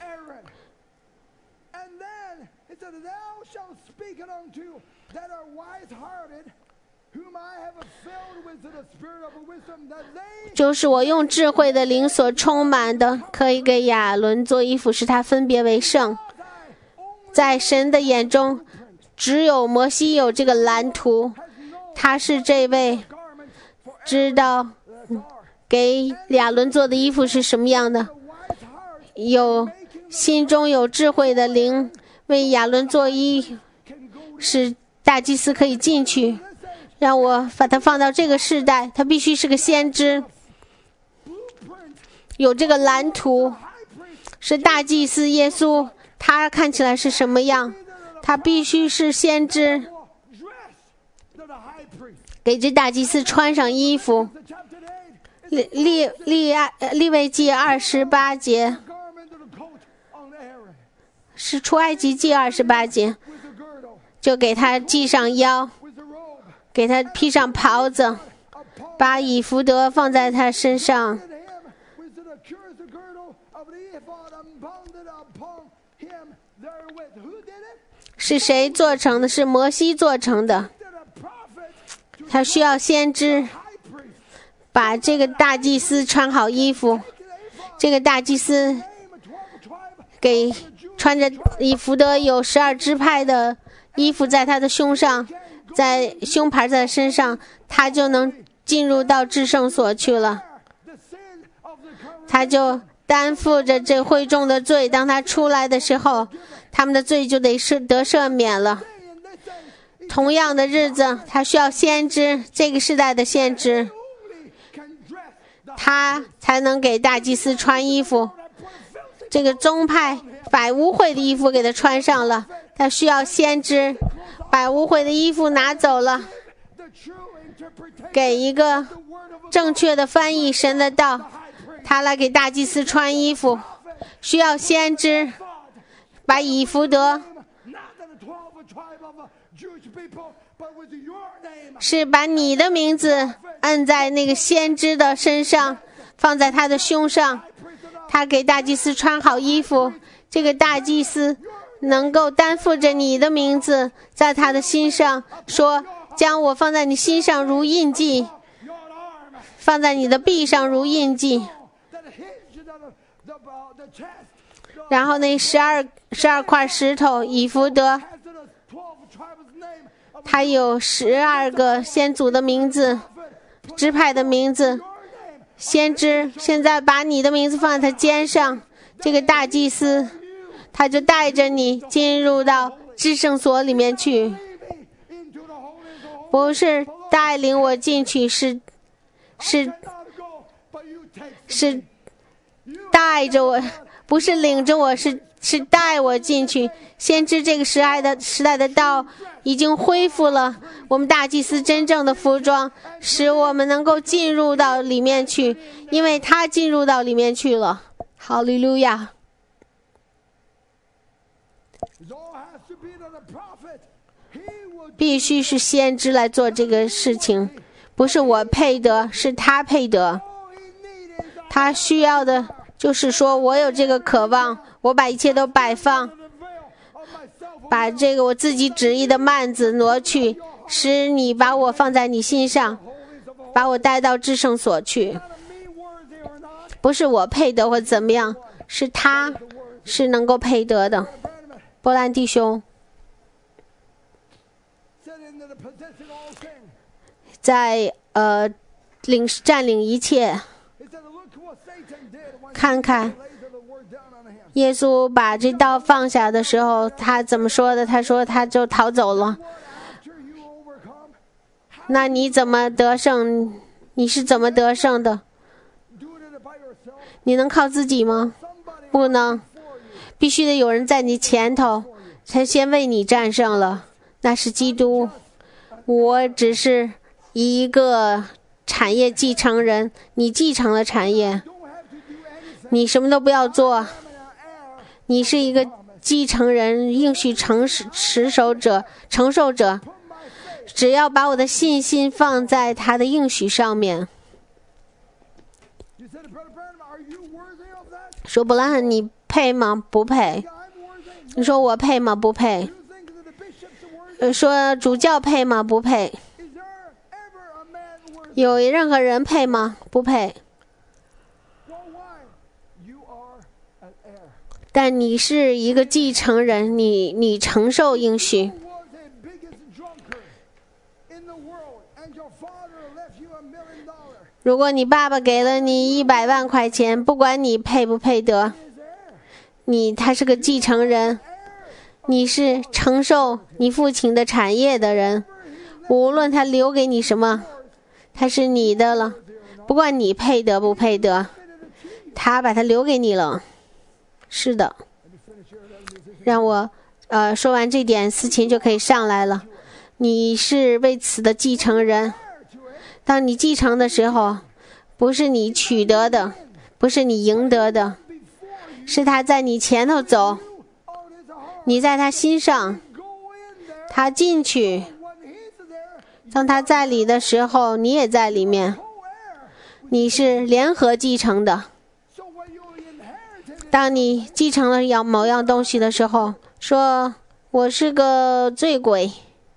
就是我用智慧的灵所充满的，可以给亚伦做衣服，使他分别为圣。在神的眼中，只有摩西有这个蓝图，他是这位知道给亚伦做的衣服是什么样的，有心中有智慧的灵为亚伦做衣，使大祭司可以进去。让我把它放到这个世代，他必须是个先知，有这个蓝图，是大祭司耶稣，他看起来是什么样，他必须是先知，给这大祭司穿上衣服。利利利利未记二十八节，是出埃及记二十八节，就给他系上腰，给他披上袍子，把以弗得放在他身上。是谁做成的？是摩西做成的。他需要先知把这个大祭司穿好衣服，这个大祭司给穿着以弗得有十二支派的衣服在他的胸上，在胸牌在身上，他就能进入到至圣所去了。他就担负着这会众的罪，当他出来的时候，他们的罪就得得赦免了。同样的日子，他需要先知，这个时代的先知，他才能给大祭司穿衣服。这个宗派把污秽的衣服给他穿上了，他需要先知把污秽的衣服拿走了，给一个正确的翻译神的道，他来给大祭司穿衣服。需要先知把以弗得，是把你的名字按在那个先知的身上，放在他的胸上，他给大祭司穿好衣服，这个大祭司能够担负着你的名字在他的心上，说将我放在你心上如印记，放在你的臂上如印记。然后那十二十二块石头以弗得，他有十二个先祖的名字，支派的名字。先知现在把你的名字放在他肩上，这个大祭司他就带着你进入到至圣所里面去，不是带领我进去，是是是带着我，不是领着我，是是带我进去。先知这个时代的时代的道已经恢复了我们大祭司真正的服装，使我们能够进入到里面去，因为他进入到里面去了。哈利路亚！必须是先知来做这个事情，不是我配得，是他配得。他需要的就是说，我有这个渴望，我把一切都摆放，把这个我自己旨意的幔子挪去，使你把我放在你心上，把我带到至圣所去。不是我配得或怎么样，是他是能够配得的。波兰弟兄在呃领占领一切。看看耶稣把这刀放下的时候，他怎么说的？他说他就逃走了。那你怎么得胜？你是怎么得胜的？你能靠自己吗？不能，必须得有人在你前头才先为你战胜了，那是基督。我只是一个产业继承人，你继承了产业，你什么都不要做，你是一个继承人，应许承持守者、承受者，只要把我的信心放在他的应许上面。说布兰汉，你配吗？不配。你说我配吗？不配。说主教配吗？不配。有任何人配吗？不配。但你是一个继承人，你你承受应许。如果你爸爸给了你一百万块钱，不管你配不配得，你他是个继承人，你是承受你父亲的产业的人，无论他留给你什么，他是你的了，不管你配得不配得，他把它留给你了。是的，让我呃说完这点，思琴就可以上来了。你是为此的继承人，当你继承的时候，不是你取得的，不是你赢得的，是他在你前头走，你在他心上，他进去，当他在里的时候，你也在里面，你是联合继承的。当你继承了要某样东西的时候，说我是个醉鬼。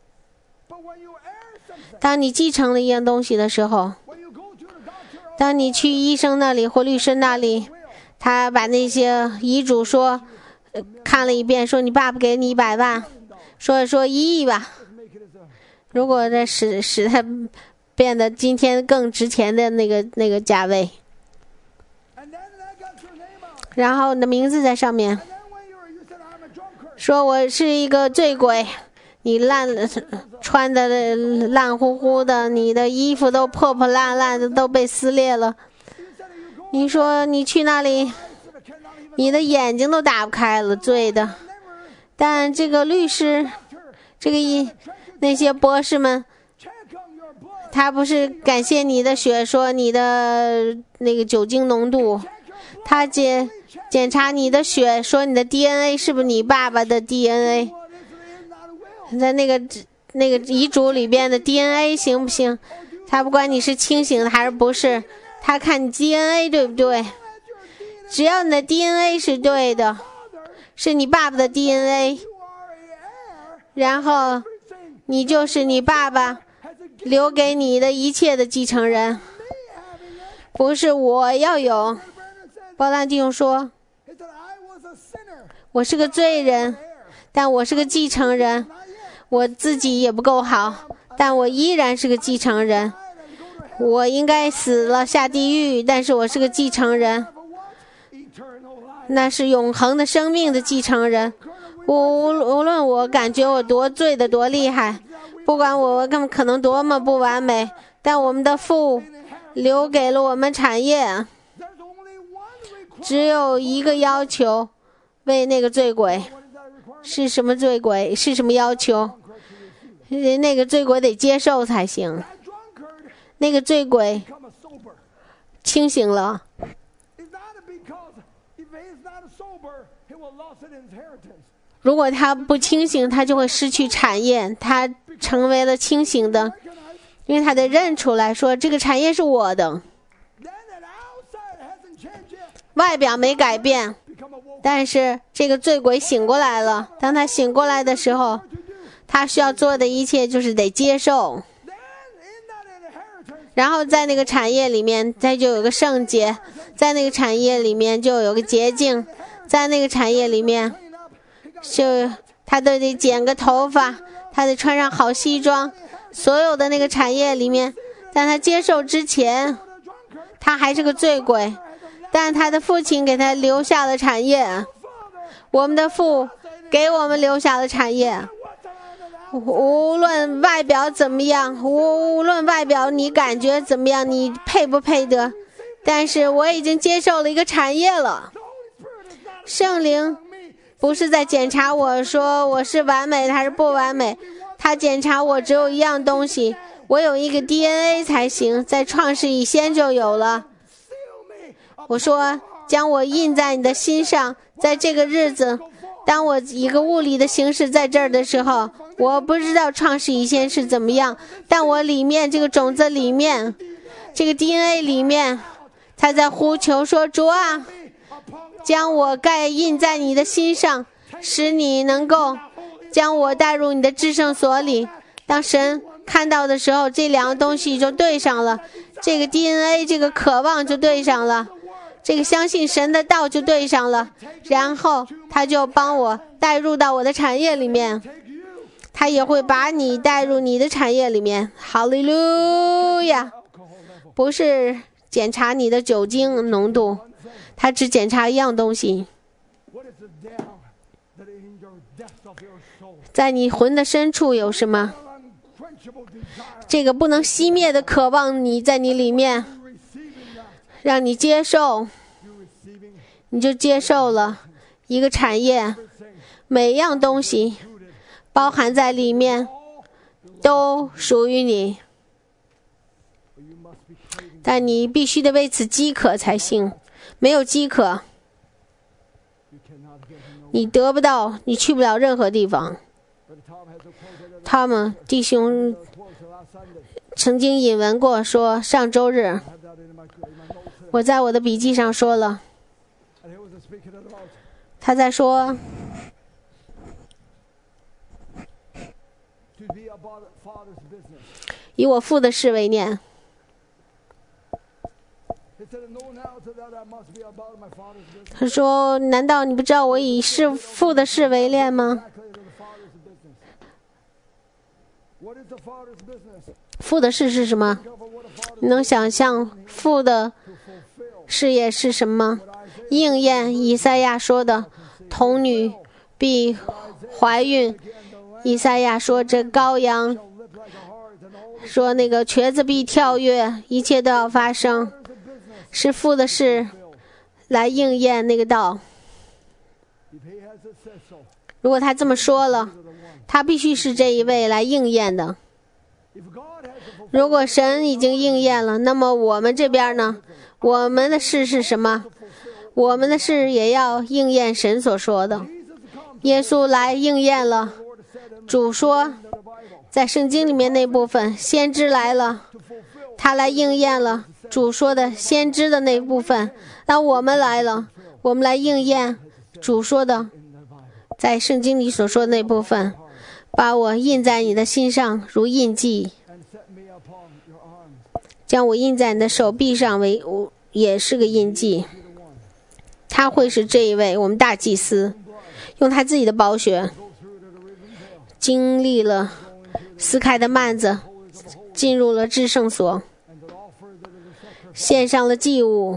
当你继承了一样东西的时候，当你去医生那里或律师那里，他把那些遗嘱说、呃、看了一遍，说你爸爸给你一百万，说说一亿吧，如果这使使他变得今天更值钱的那个那个价位， 然后你的名字在上面，说我是一个醉鬼，你烂穿的烂乎乎的，你的衣服都破破烂烂的，都被撕裂了。你说你去那里，你的眼睛都打不开了，醉的。但这个律师，这个一那些博士们，他不是感谢你的血，说你的那个酒精浓度，他检检查你的血，说你的 D N A 是不是你爸爸的 D N A， 在那个那个遗嘱里边的 D N A 行不行？他不管你是清醒的还是不是，他看你 D N A 对不对？只要你的 D N A 是对的，是你爸爸的 D N A， 然后你就是你爸爸留给你的一切的继承人，不是我要有。鲍兰弟兄说，我是个罪人，但我是个继承人，我自己也不够好，但我依然是个继承人。我应该死了下地狱，但是我是个继承人，那是永恒的生命的继承人。无无论我感觉我多罪的多厉害，不管我可能多么不完美，但我们的父留给了我们产业。只有一个要求，为那个醉鬼。是什么醉鬼？是什么要求？那个醉鬼得接受才行。那个醉鬼清醒了，如果他不清醒，他就会失去产业。他成为了清醒的，因为他得认出来说这个产业是我的。外表没改变，但是这个醉鬼醒过来了。当他醒过来的时候，他需要做的一切就是得接受。然后在那个产业里面，再就有个圣洁，在那个产业里面就有个洁净，在那个产业里面，就他都得剪个头发，他得穿上好西装，所有的那个产业里面，但他接受之前，他还是个醉鬼。但他的父亲给他留下了产业，我们的父给我们留下了产业。无论外表怎么样，无论外表你感觉怎么样，你配不配得，但是我已经接受了一个产业了。圣灵不是在检查我说我是完美的还是不完美，他检查我只有一样东西，我有一个 D N A 才行，在创世以前就有了。我说将我印在你的心上，在这个日子，当我一个物理的形式在这儿的时候，我不知道创世以前是怎么样，但我里面这个种子里面，这个 D N A 里面，他在呼求说，主啊，将我盖印在你的心上，使你能够将我带入你的至圣所里。当神看到的时候，这两个东西就对上了，这个 D N A 这个渴望就对上了，这个相信神的道就对上了，然后他就帮我带入到我的产业里面，他也会把你带入你的产业里面。哈利路亚！不是检查你的酒精浓度，他只检查一样东西，在你魂的深处有什么？这个不能熄灭的渴望，你在你里面，让你接受，你就接受了一个产业，每样东西包含在里面都属于你，但你必须得为此饥渴才行，没有饥渴你得不到，你去不了任何地方。他们弟兄曾经引文过说，上周日我在我的笔记上说了，他在说以我父的事为念。他说，难道你不知道我以是父的事为念吗？父的事是什么？你能想象父的事业是什么吗？ 应验以赛亚说的童女必怀孕。以赛亚说这羔羊，说那个瘸子必跳跃，一切都要发生，是父的事来应验那个道。如果他这么说了，他必须是这一位来应验的。如果神已经应验了，那么我们这边呢？我们的事是什么？我们的事也要应验神所说的。耶稣来应验了，主说在圣经里面那部分，先知来了，他来应验了主说的先知的那部分。那我们来了，我们来应验主说的在圣经里所说的那部分，把我印在你的心上如印记，将我印在你的手臂上为也是个印记。他会是这一位我们大祭司，用他自己的宝血经历了撕开的幔子，进入了至圣所，献上了祭物。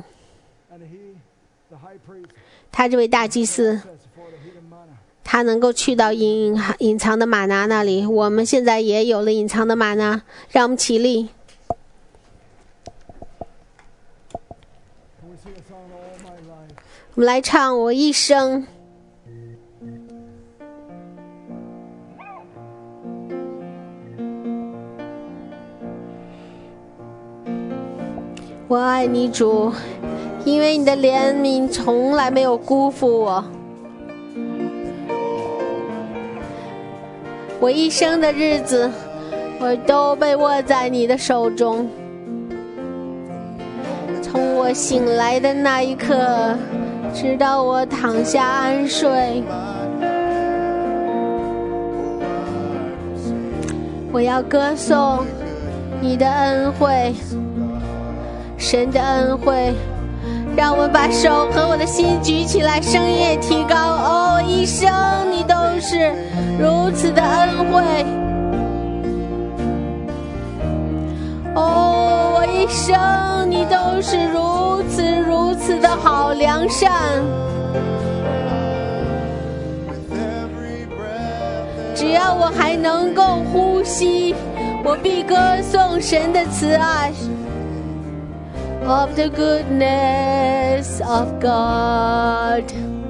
他这位大祭司，他能够去到隐隐藏的玛拿那里。我们现在也有了隐藏的玛拿，让我们起立。我们来唱我一生。我爱你主，因为你的怜悯从来没有辜负我。我一生的日子，我都被握在你的手中。从我醒来的那一刻，直到我躺下安睡，我要歌颂你的恩惠，神的恩惠。让我们把手和我的心举起来，声音也提高。哦，一生你都是如此的恩惠。哦，我一生你都是如此如此的好良善。只要我还能够呼吸，我必歌颂神的慈爱。Of the goodness of God，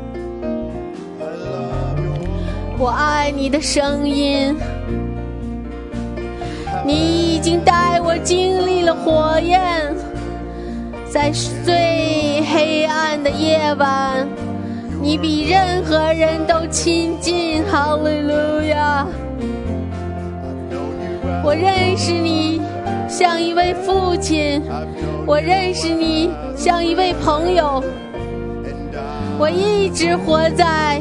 我爱你的声音，你已经带我经历了火焰，在最黑暗的夜晚，你比任何人都亲近。哈利路亚！我认识你像一位父亲，我认识你像一位朋友，我一直活在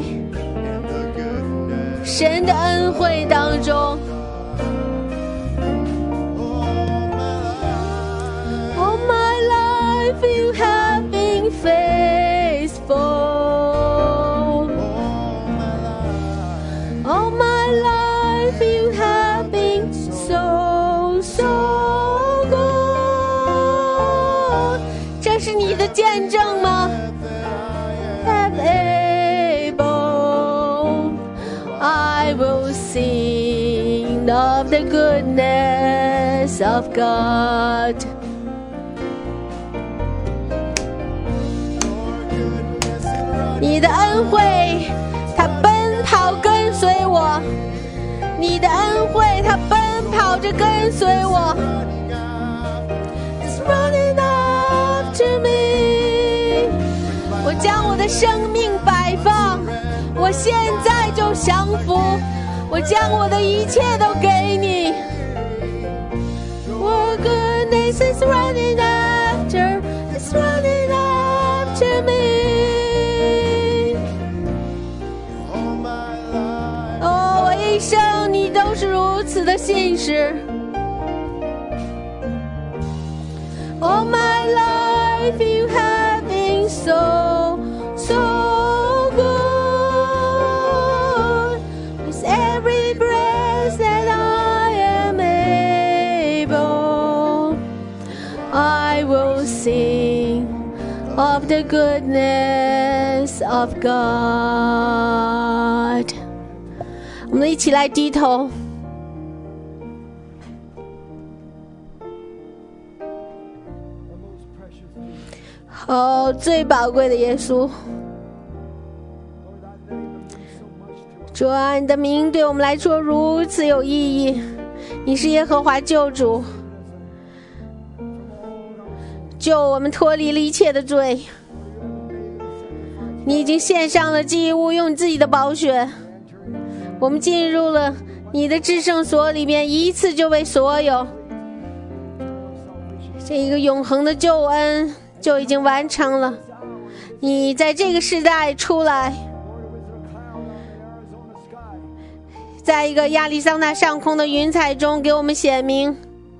神的恩惠当中。All my life you have been faithful. All my life you have been so so good. 这是你的见证吗？ Have able, I will sing of the goodness of God. 你的恩惠，它奔跑跟随我；你的恩惠，它奔跑着跟随我。It's running after me。我将我的生命摆放，我现在就降服，我将我的一切都给你。Your goodness is running after, it's running after me。一生你都是如此的信实。All my life you have been so, so good. With every breath that I am able, I will sing of the goodness of God。 我们一起来低头。哦，最宝贵的耶稣，主啊，你的名对我们来说如此有意义。你是耶和华救主，救我们脱离了一切的罪。你已经献上了祭物，用你自己的宝血，我们进入了你的至圣所里面，一次就为所有。这一个永恒的救恩就已经完成了。你在这个时代出来，在一个亚利桑那上空的云彩中给我们显明，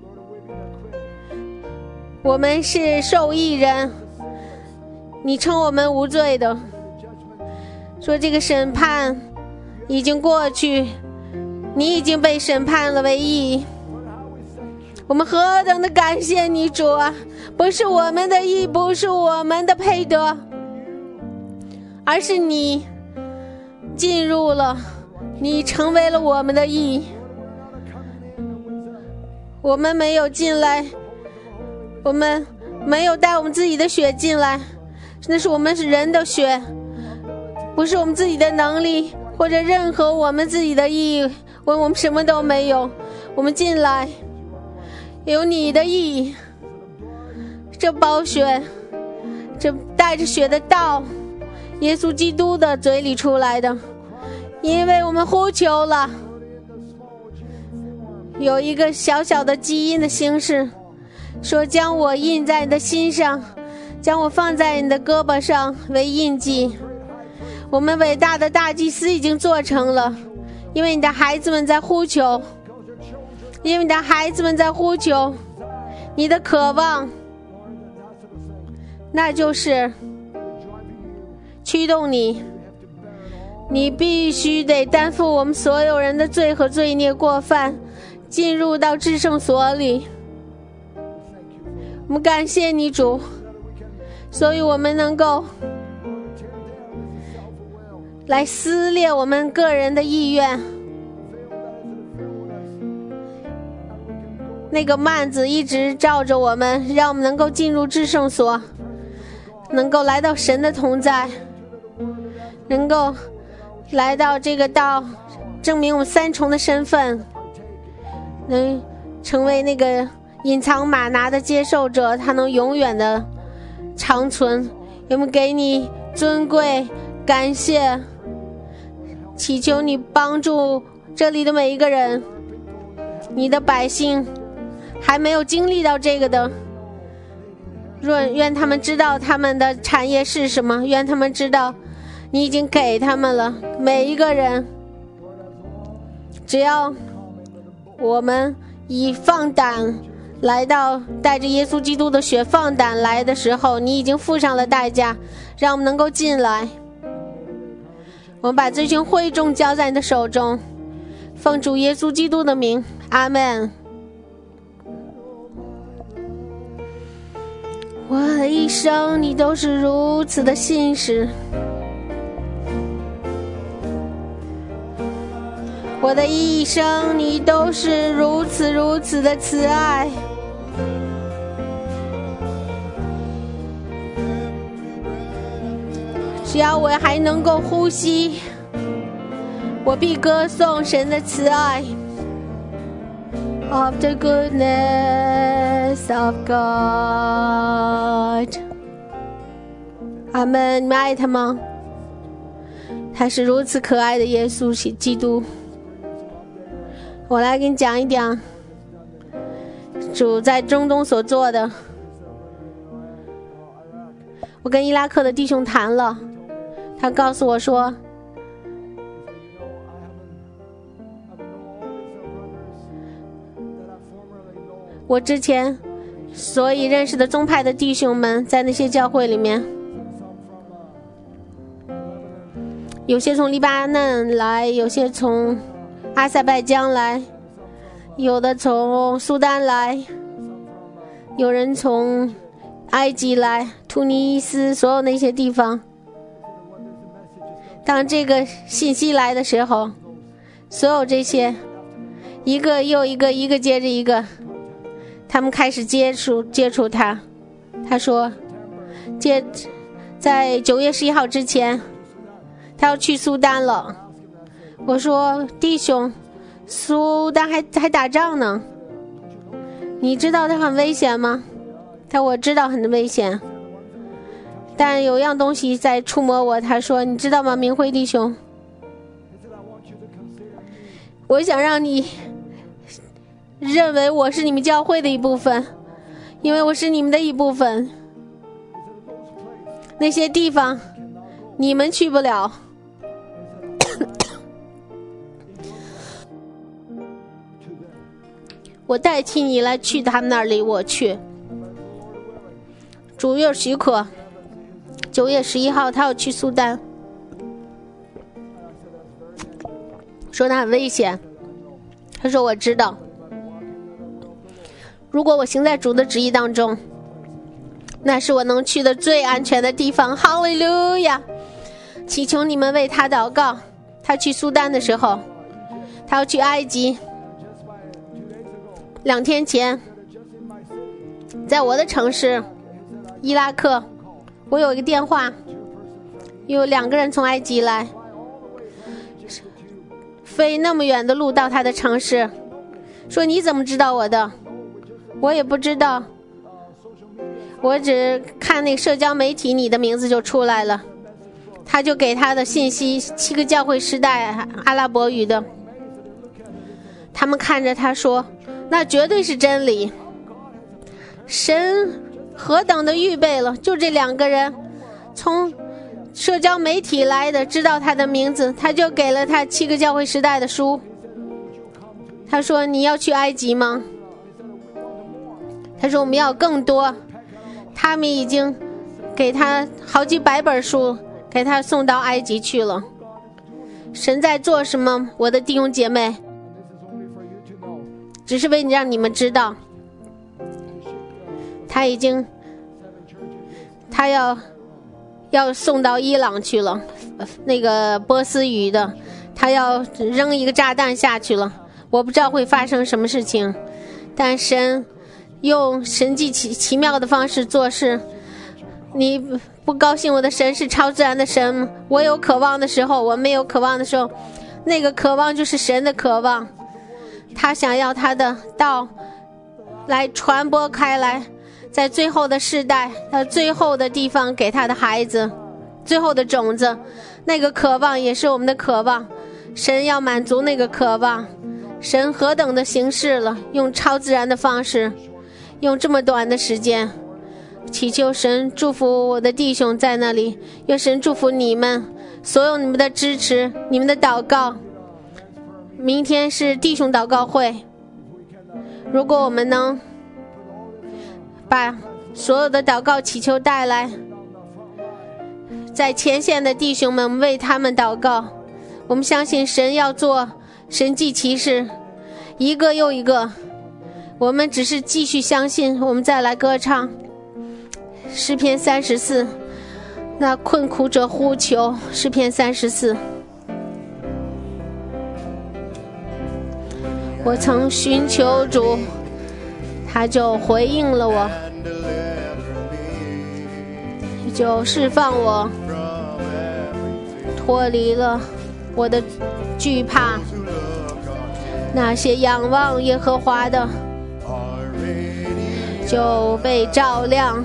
我们是受益人。你称我们无罪的，说这个审判已经过去，你已经被审判了为义。我们何等的感谢你，主啊！不是我们的义，不是我们的配得，而是你进入了，你成为了我们的义。我们没有进来，我们没有带我们自己的血进来，那是我们是人的血，不是我们自己的能力或者任何我们自己的义，我们什么都没有。我们进来有你的义，这宝血，这带着血的道，耶稣基督的嘴里出来的。因为我们呼求了，有一个小小的基因的形式，说将我印在你的心上，将我放在你的胳膊上为印记。我们伟大的大祭司已经做成了，因为你的孩子们在呼求，因为你的孩子们在呼求，你的渴望，那就是驱动你，你必须得担负我们所有人的罪和罪孽过犯，进入到至圣所里。我们感谢你，主，所以我们能够来撕裂我们个人的意愿。那个幔子一直照着我们，让我们能够进入至圣所，能够来到神的同在，能够来到这个道，证明我们三重的身份，能成为那个隐藏玛拿的接受者，他能永远的长存。我们给你尊贵感谢，祈求你帮助这里的每一个人，你的百姓还没有经历到这个的，愿愿他们知道他们的产业是什么，愿他们知道你已经给他们了。每一个人，只要我们以放胆来到，带着耶稣基督的血放胆来的时候，你已经付上了代价，让我们能够进来。我们把这群会众交在你的手中，奉主耶稣基督的名，阿们。我的一生你都是如此的信实，我的一生你都是如此如此的慈爱。只要我还能够呼吸，我必歌颂神的慈爱。Of the goodness of God。 阿们。你们爱他吗？他是如此可爱的耶稣基督。我来给你讲一讲主在中东所做的。我跟伊拉克的弟兄谈了，他告诉我说，我之前所以认识的宗派的弟兄们，在那些教会里面，有些从黎巴嫩来，有些从阿塞拜疆来，有的从苏丹来，有人从埃及来，突尼斯，所有那些地方。 当这个信息来的时候，所有这些一个又一个，一个接着一个，他们开始接触接触他。他说接在九月十一号之前他要去苏丹了。我说弟兄，苏丹还还打仗呢，你知道它很危险吗？他说我知道很危险，但有样东西在触摸我。他说你知道吗，明辉弟兄，我想让你认为我是你们教会的一部分，因为我是你们的一部分。那些地方你们去不了，我代替你来去他们那里，我去。主若许可，九月十一号他要去苏丹，说他很危险。他说我知道，如果我行在主的旨意当中，那是我能去的最安全的地方。哈利路亚！祈求你们为他祷告。他去苏丹的时候，他要去埃及。两天前，在我的城市伊拉克，我有一个电话，有两个人从埃及来，飞那么远的路到他的城市，说你怎么知道我的？我也不知道，我只看那个社交媒体，你的名字就出来了。他就给他的信息，七个教会时代阿拉伯语的，他们看着他说那绝对是真理，神何等的预备了，就这两个人从社交媒体来的，知道他的名字，他就给了他七个教会时代的书。他说你要去埃及吗？他说我们要更多。他们已经给他好几百本书，给他送到埃及去了。神在做什么，我的弟兄姐妹？只是为了让你们知道，他已经他要要送到伊朗去了，那个波斯语的，他要扔一个炸弹下去了。我不知道会发生什么事情，但神用神迹奇奇妙的方式做事。你不高兴，我的神是超自然的神。我有渴望的时候，我没有渴望的时候，那个渴望就是神的渴望。他想要他的道来传播开来，在最后的世代，在最后的地方给他的孩子最后的种子。那个渴望也是我们的渴望，神要满足那个渴望。神何等的行事了，用超自然的方式，用这么短的时间。祈求神祝福我的弟兄在那里，愿神祝福你们，所有你们的支持，你们的祷告。明天是弟兄祷告会，如果我们能把所有的祷告祈求带来，在前线的弟兄们，我们为他们祷告。我们相信神要做神迹奇事，一个又一个。我们只是继续相信，我们再来歌唱诗篇三十四，那困苦者呼求。诗篇三十四，我曾寻求主，他就回应了我，就释放我，脱离了我的惧怕。那些仰望耶和华的就被照亮，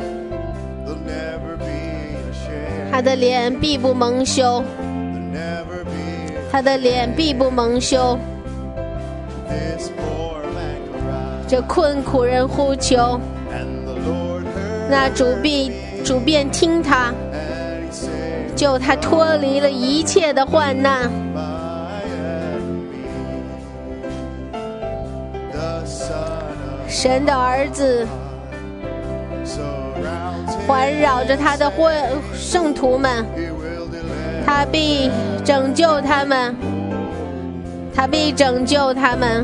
他的脸必不蒙羞，他的脸必不蒙羞。这困苦人呼求，那主必主便听他，救他脱离了一切的患难。神的儿子环绕着他的圣徒们，他必拯救他们，他必拯救他们。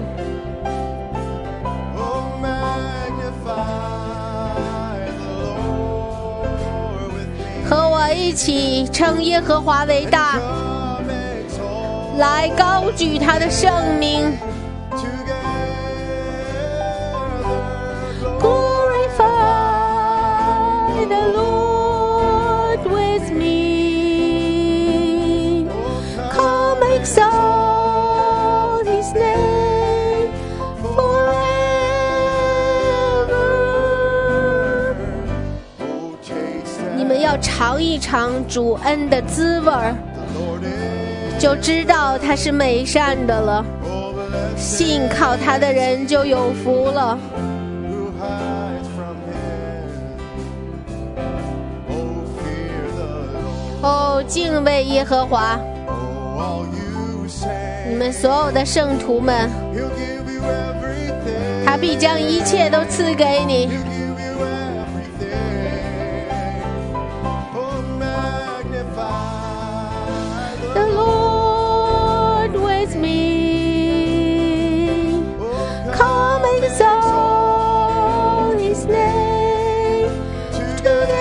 和我一起称耶和华为大， 来高举他的圣名。Glorify the Lord with me. Come exalt His name forever. 你们要尝一尝主恩的滋味儿，就知道他是美善的了。信靠他的人就有福了。哦，敬畏耶和华，你们所有的圣徒们，他必将一切都赐给你。The Lord with me, come exalt His name together.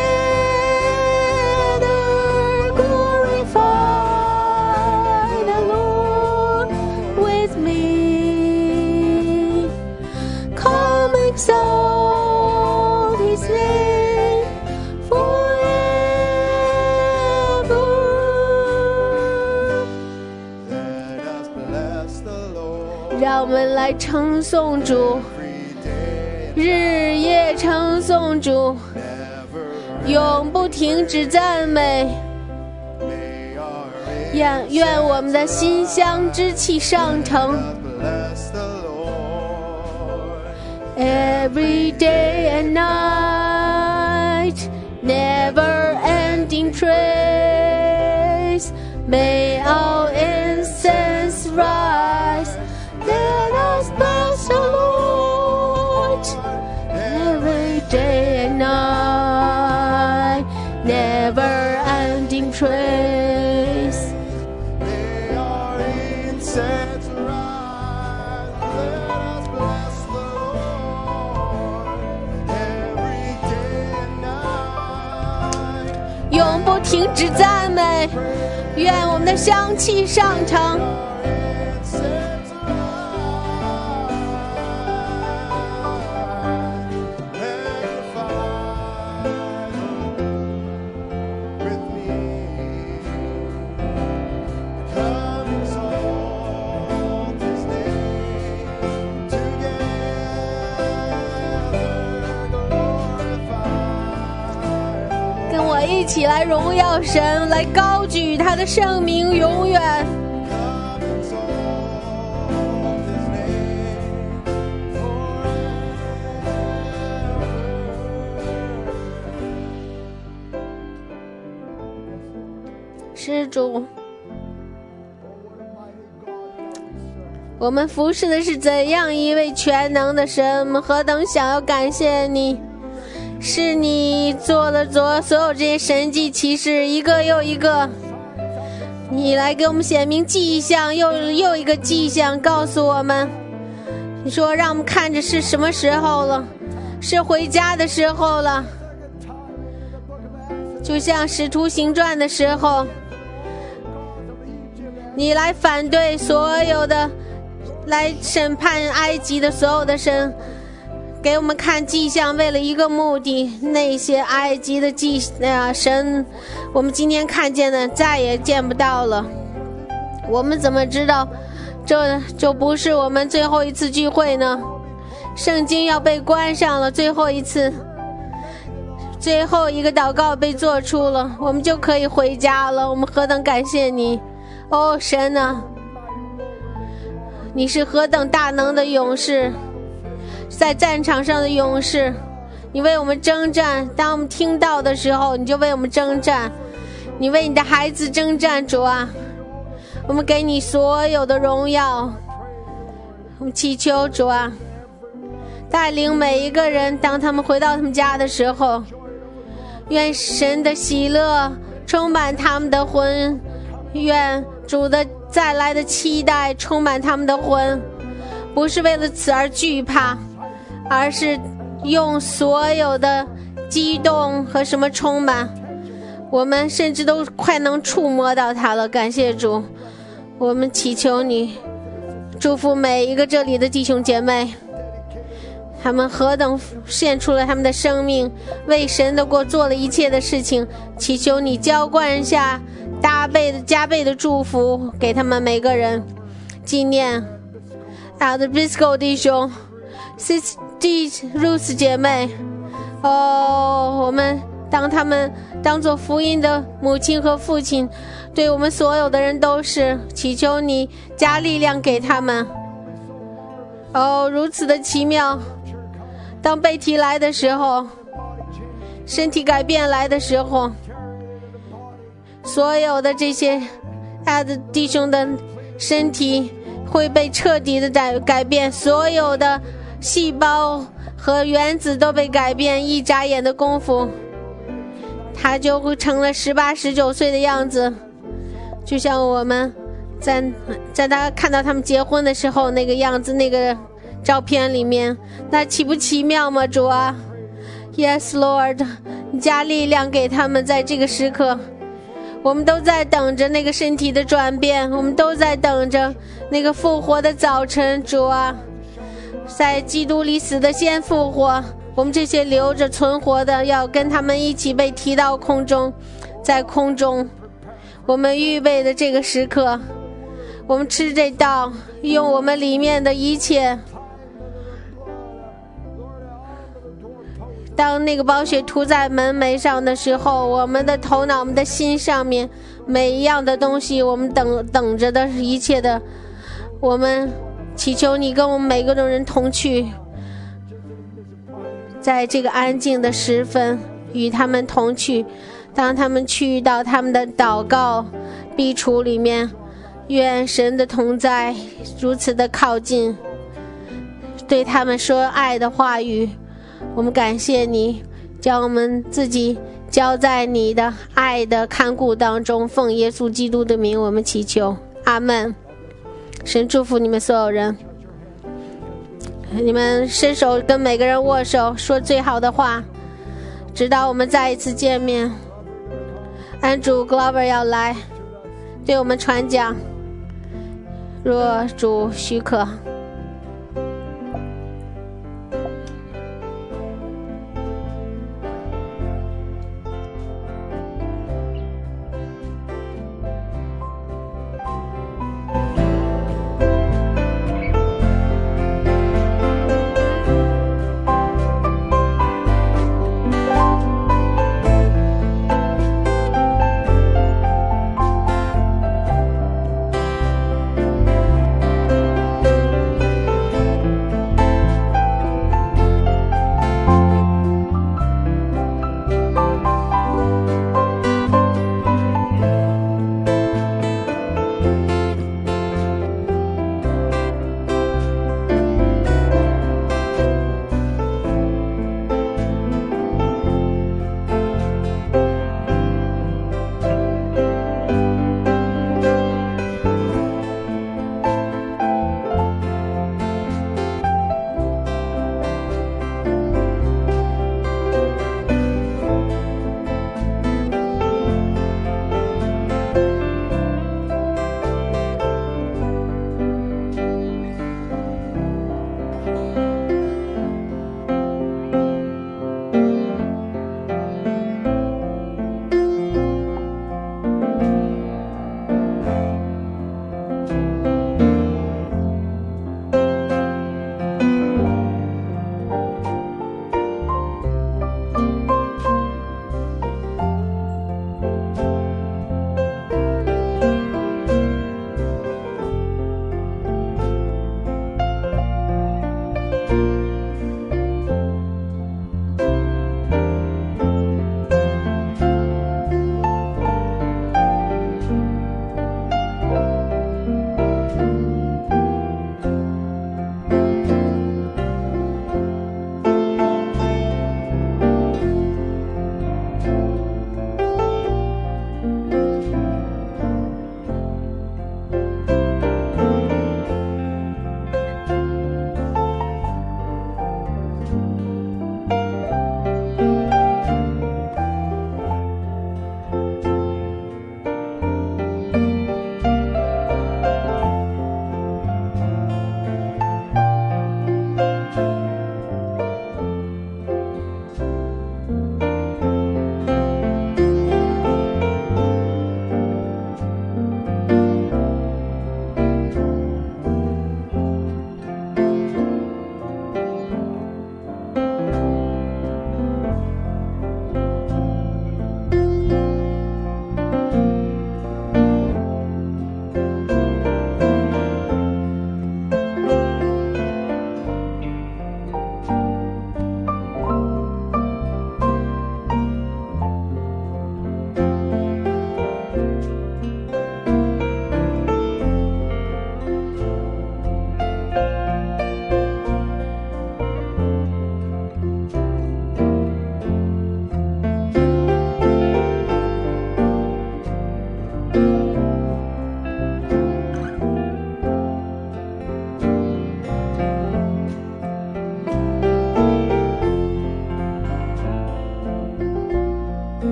Exalt His name forever. Let us bless the Lord. 让我们来称颂主，日夜称颂主，永不停止赞美。愿愿我们的馨香之气上腾。Every day and night, never-ending praise. May our incense rise. Let us bless the Lord. Every day and night, never-ending praise. May our incense rise. Let us bless the Lord. 永不停止赞美，愿我们的香气上腾。一起来荣耀神，来高举他的圣名永远。施主，我们服侍的是怎样一位全能的神，我们何等想要感谢你，是你做了做所有这些神迹奇事，一个又一个，你来给我们显明迹象，又又一个迹象告诉我们，你说让我们看着是什么时候了，是回家的时候了，就像使徒行传的时候，你来反对所有的来审判埃及的所有的神，给我们看迹象，为了一个目的，那些埃及的祭、呃、神我们今天看见的再也见不到了。我们怎么知道这就不是我们最后一次聚会呢？圣经要被关上了，最后一次最后一个祷告被做出了，我们就可以回家了。我们何等感谢你哦，神啊，你是何等大能的勇士，在战场上的勇士，你为我们征战，当我们听到的时候你就为我们征战，你为你的孩子征战，主啊，我们给你所有的荣耀。我们祈求主啊，带领每一个人，当他们回到他们家的时候，愿神的喜乐充满他们的魂，愿主的再来的期待充满他们的魂，不是为了此而惧怕，而是用所有的激动和什么充满，我们甚至都快能触摸到它了。感谢主， 我们祈求你祝福每一个这里的弟兄姐妹，他们何等献出了他们的生命，为神的国做了一切的事情，祈求你浇灌下大倍的加倍的祝福给他们每个人。纪念 Elder Briscoe 弟兄 Sister Ruth 姐妹，哦，我们当他们当作福音的母亲和父亲，对我们所有的人都是，祈求你加力量给他们。哦，如此的奇妙，当被提来的时候，身体改变来的时候，所有的这些爱的弟兄的身体会被彻底的改改变，所有的细胞和原子都被改变，一眨眼的功夫他就会成了十八十九岁的样子，就像我们在在他看到他们结婚的时候那个样子，那个照片里面，那奇不奇妙吗？主啊 Yes Lord， 你加力量给他们。在这个时刻我们都在等着那个身体的转变，我们都在等着那个复活的早晨。主啊，在基督里死的先复活，我们这些留着存活的要跟他们一起被提到空中，在空中我们预备的这个时刻，我们吃这道，用我们里面的一切，当那个宝血涂在门楣上的时候，我们的头脑我们的心上面每一样的东西，我们等等着的一切的，我们祈求你跟我们每个人同去，在这个安静的时分与他们同去，当他们去到他们的祷告壁橱里面，愿神的同在如此的靠近，对他们说爱的话语。我们感谢你，将我们自己交在你的爱的看顾当中，奉耶稣基督的名我们祈求，阿们。神祝福你们所有人，你们伸手跟每个人握手，说最好的话，直到我们再一次见面。安主 Glover 要来对我们传讲，若主许可。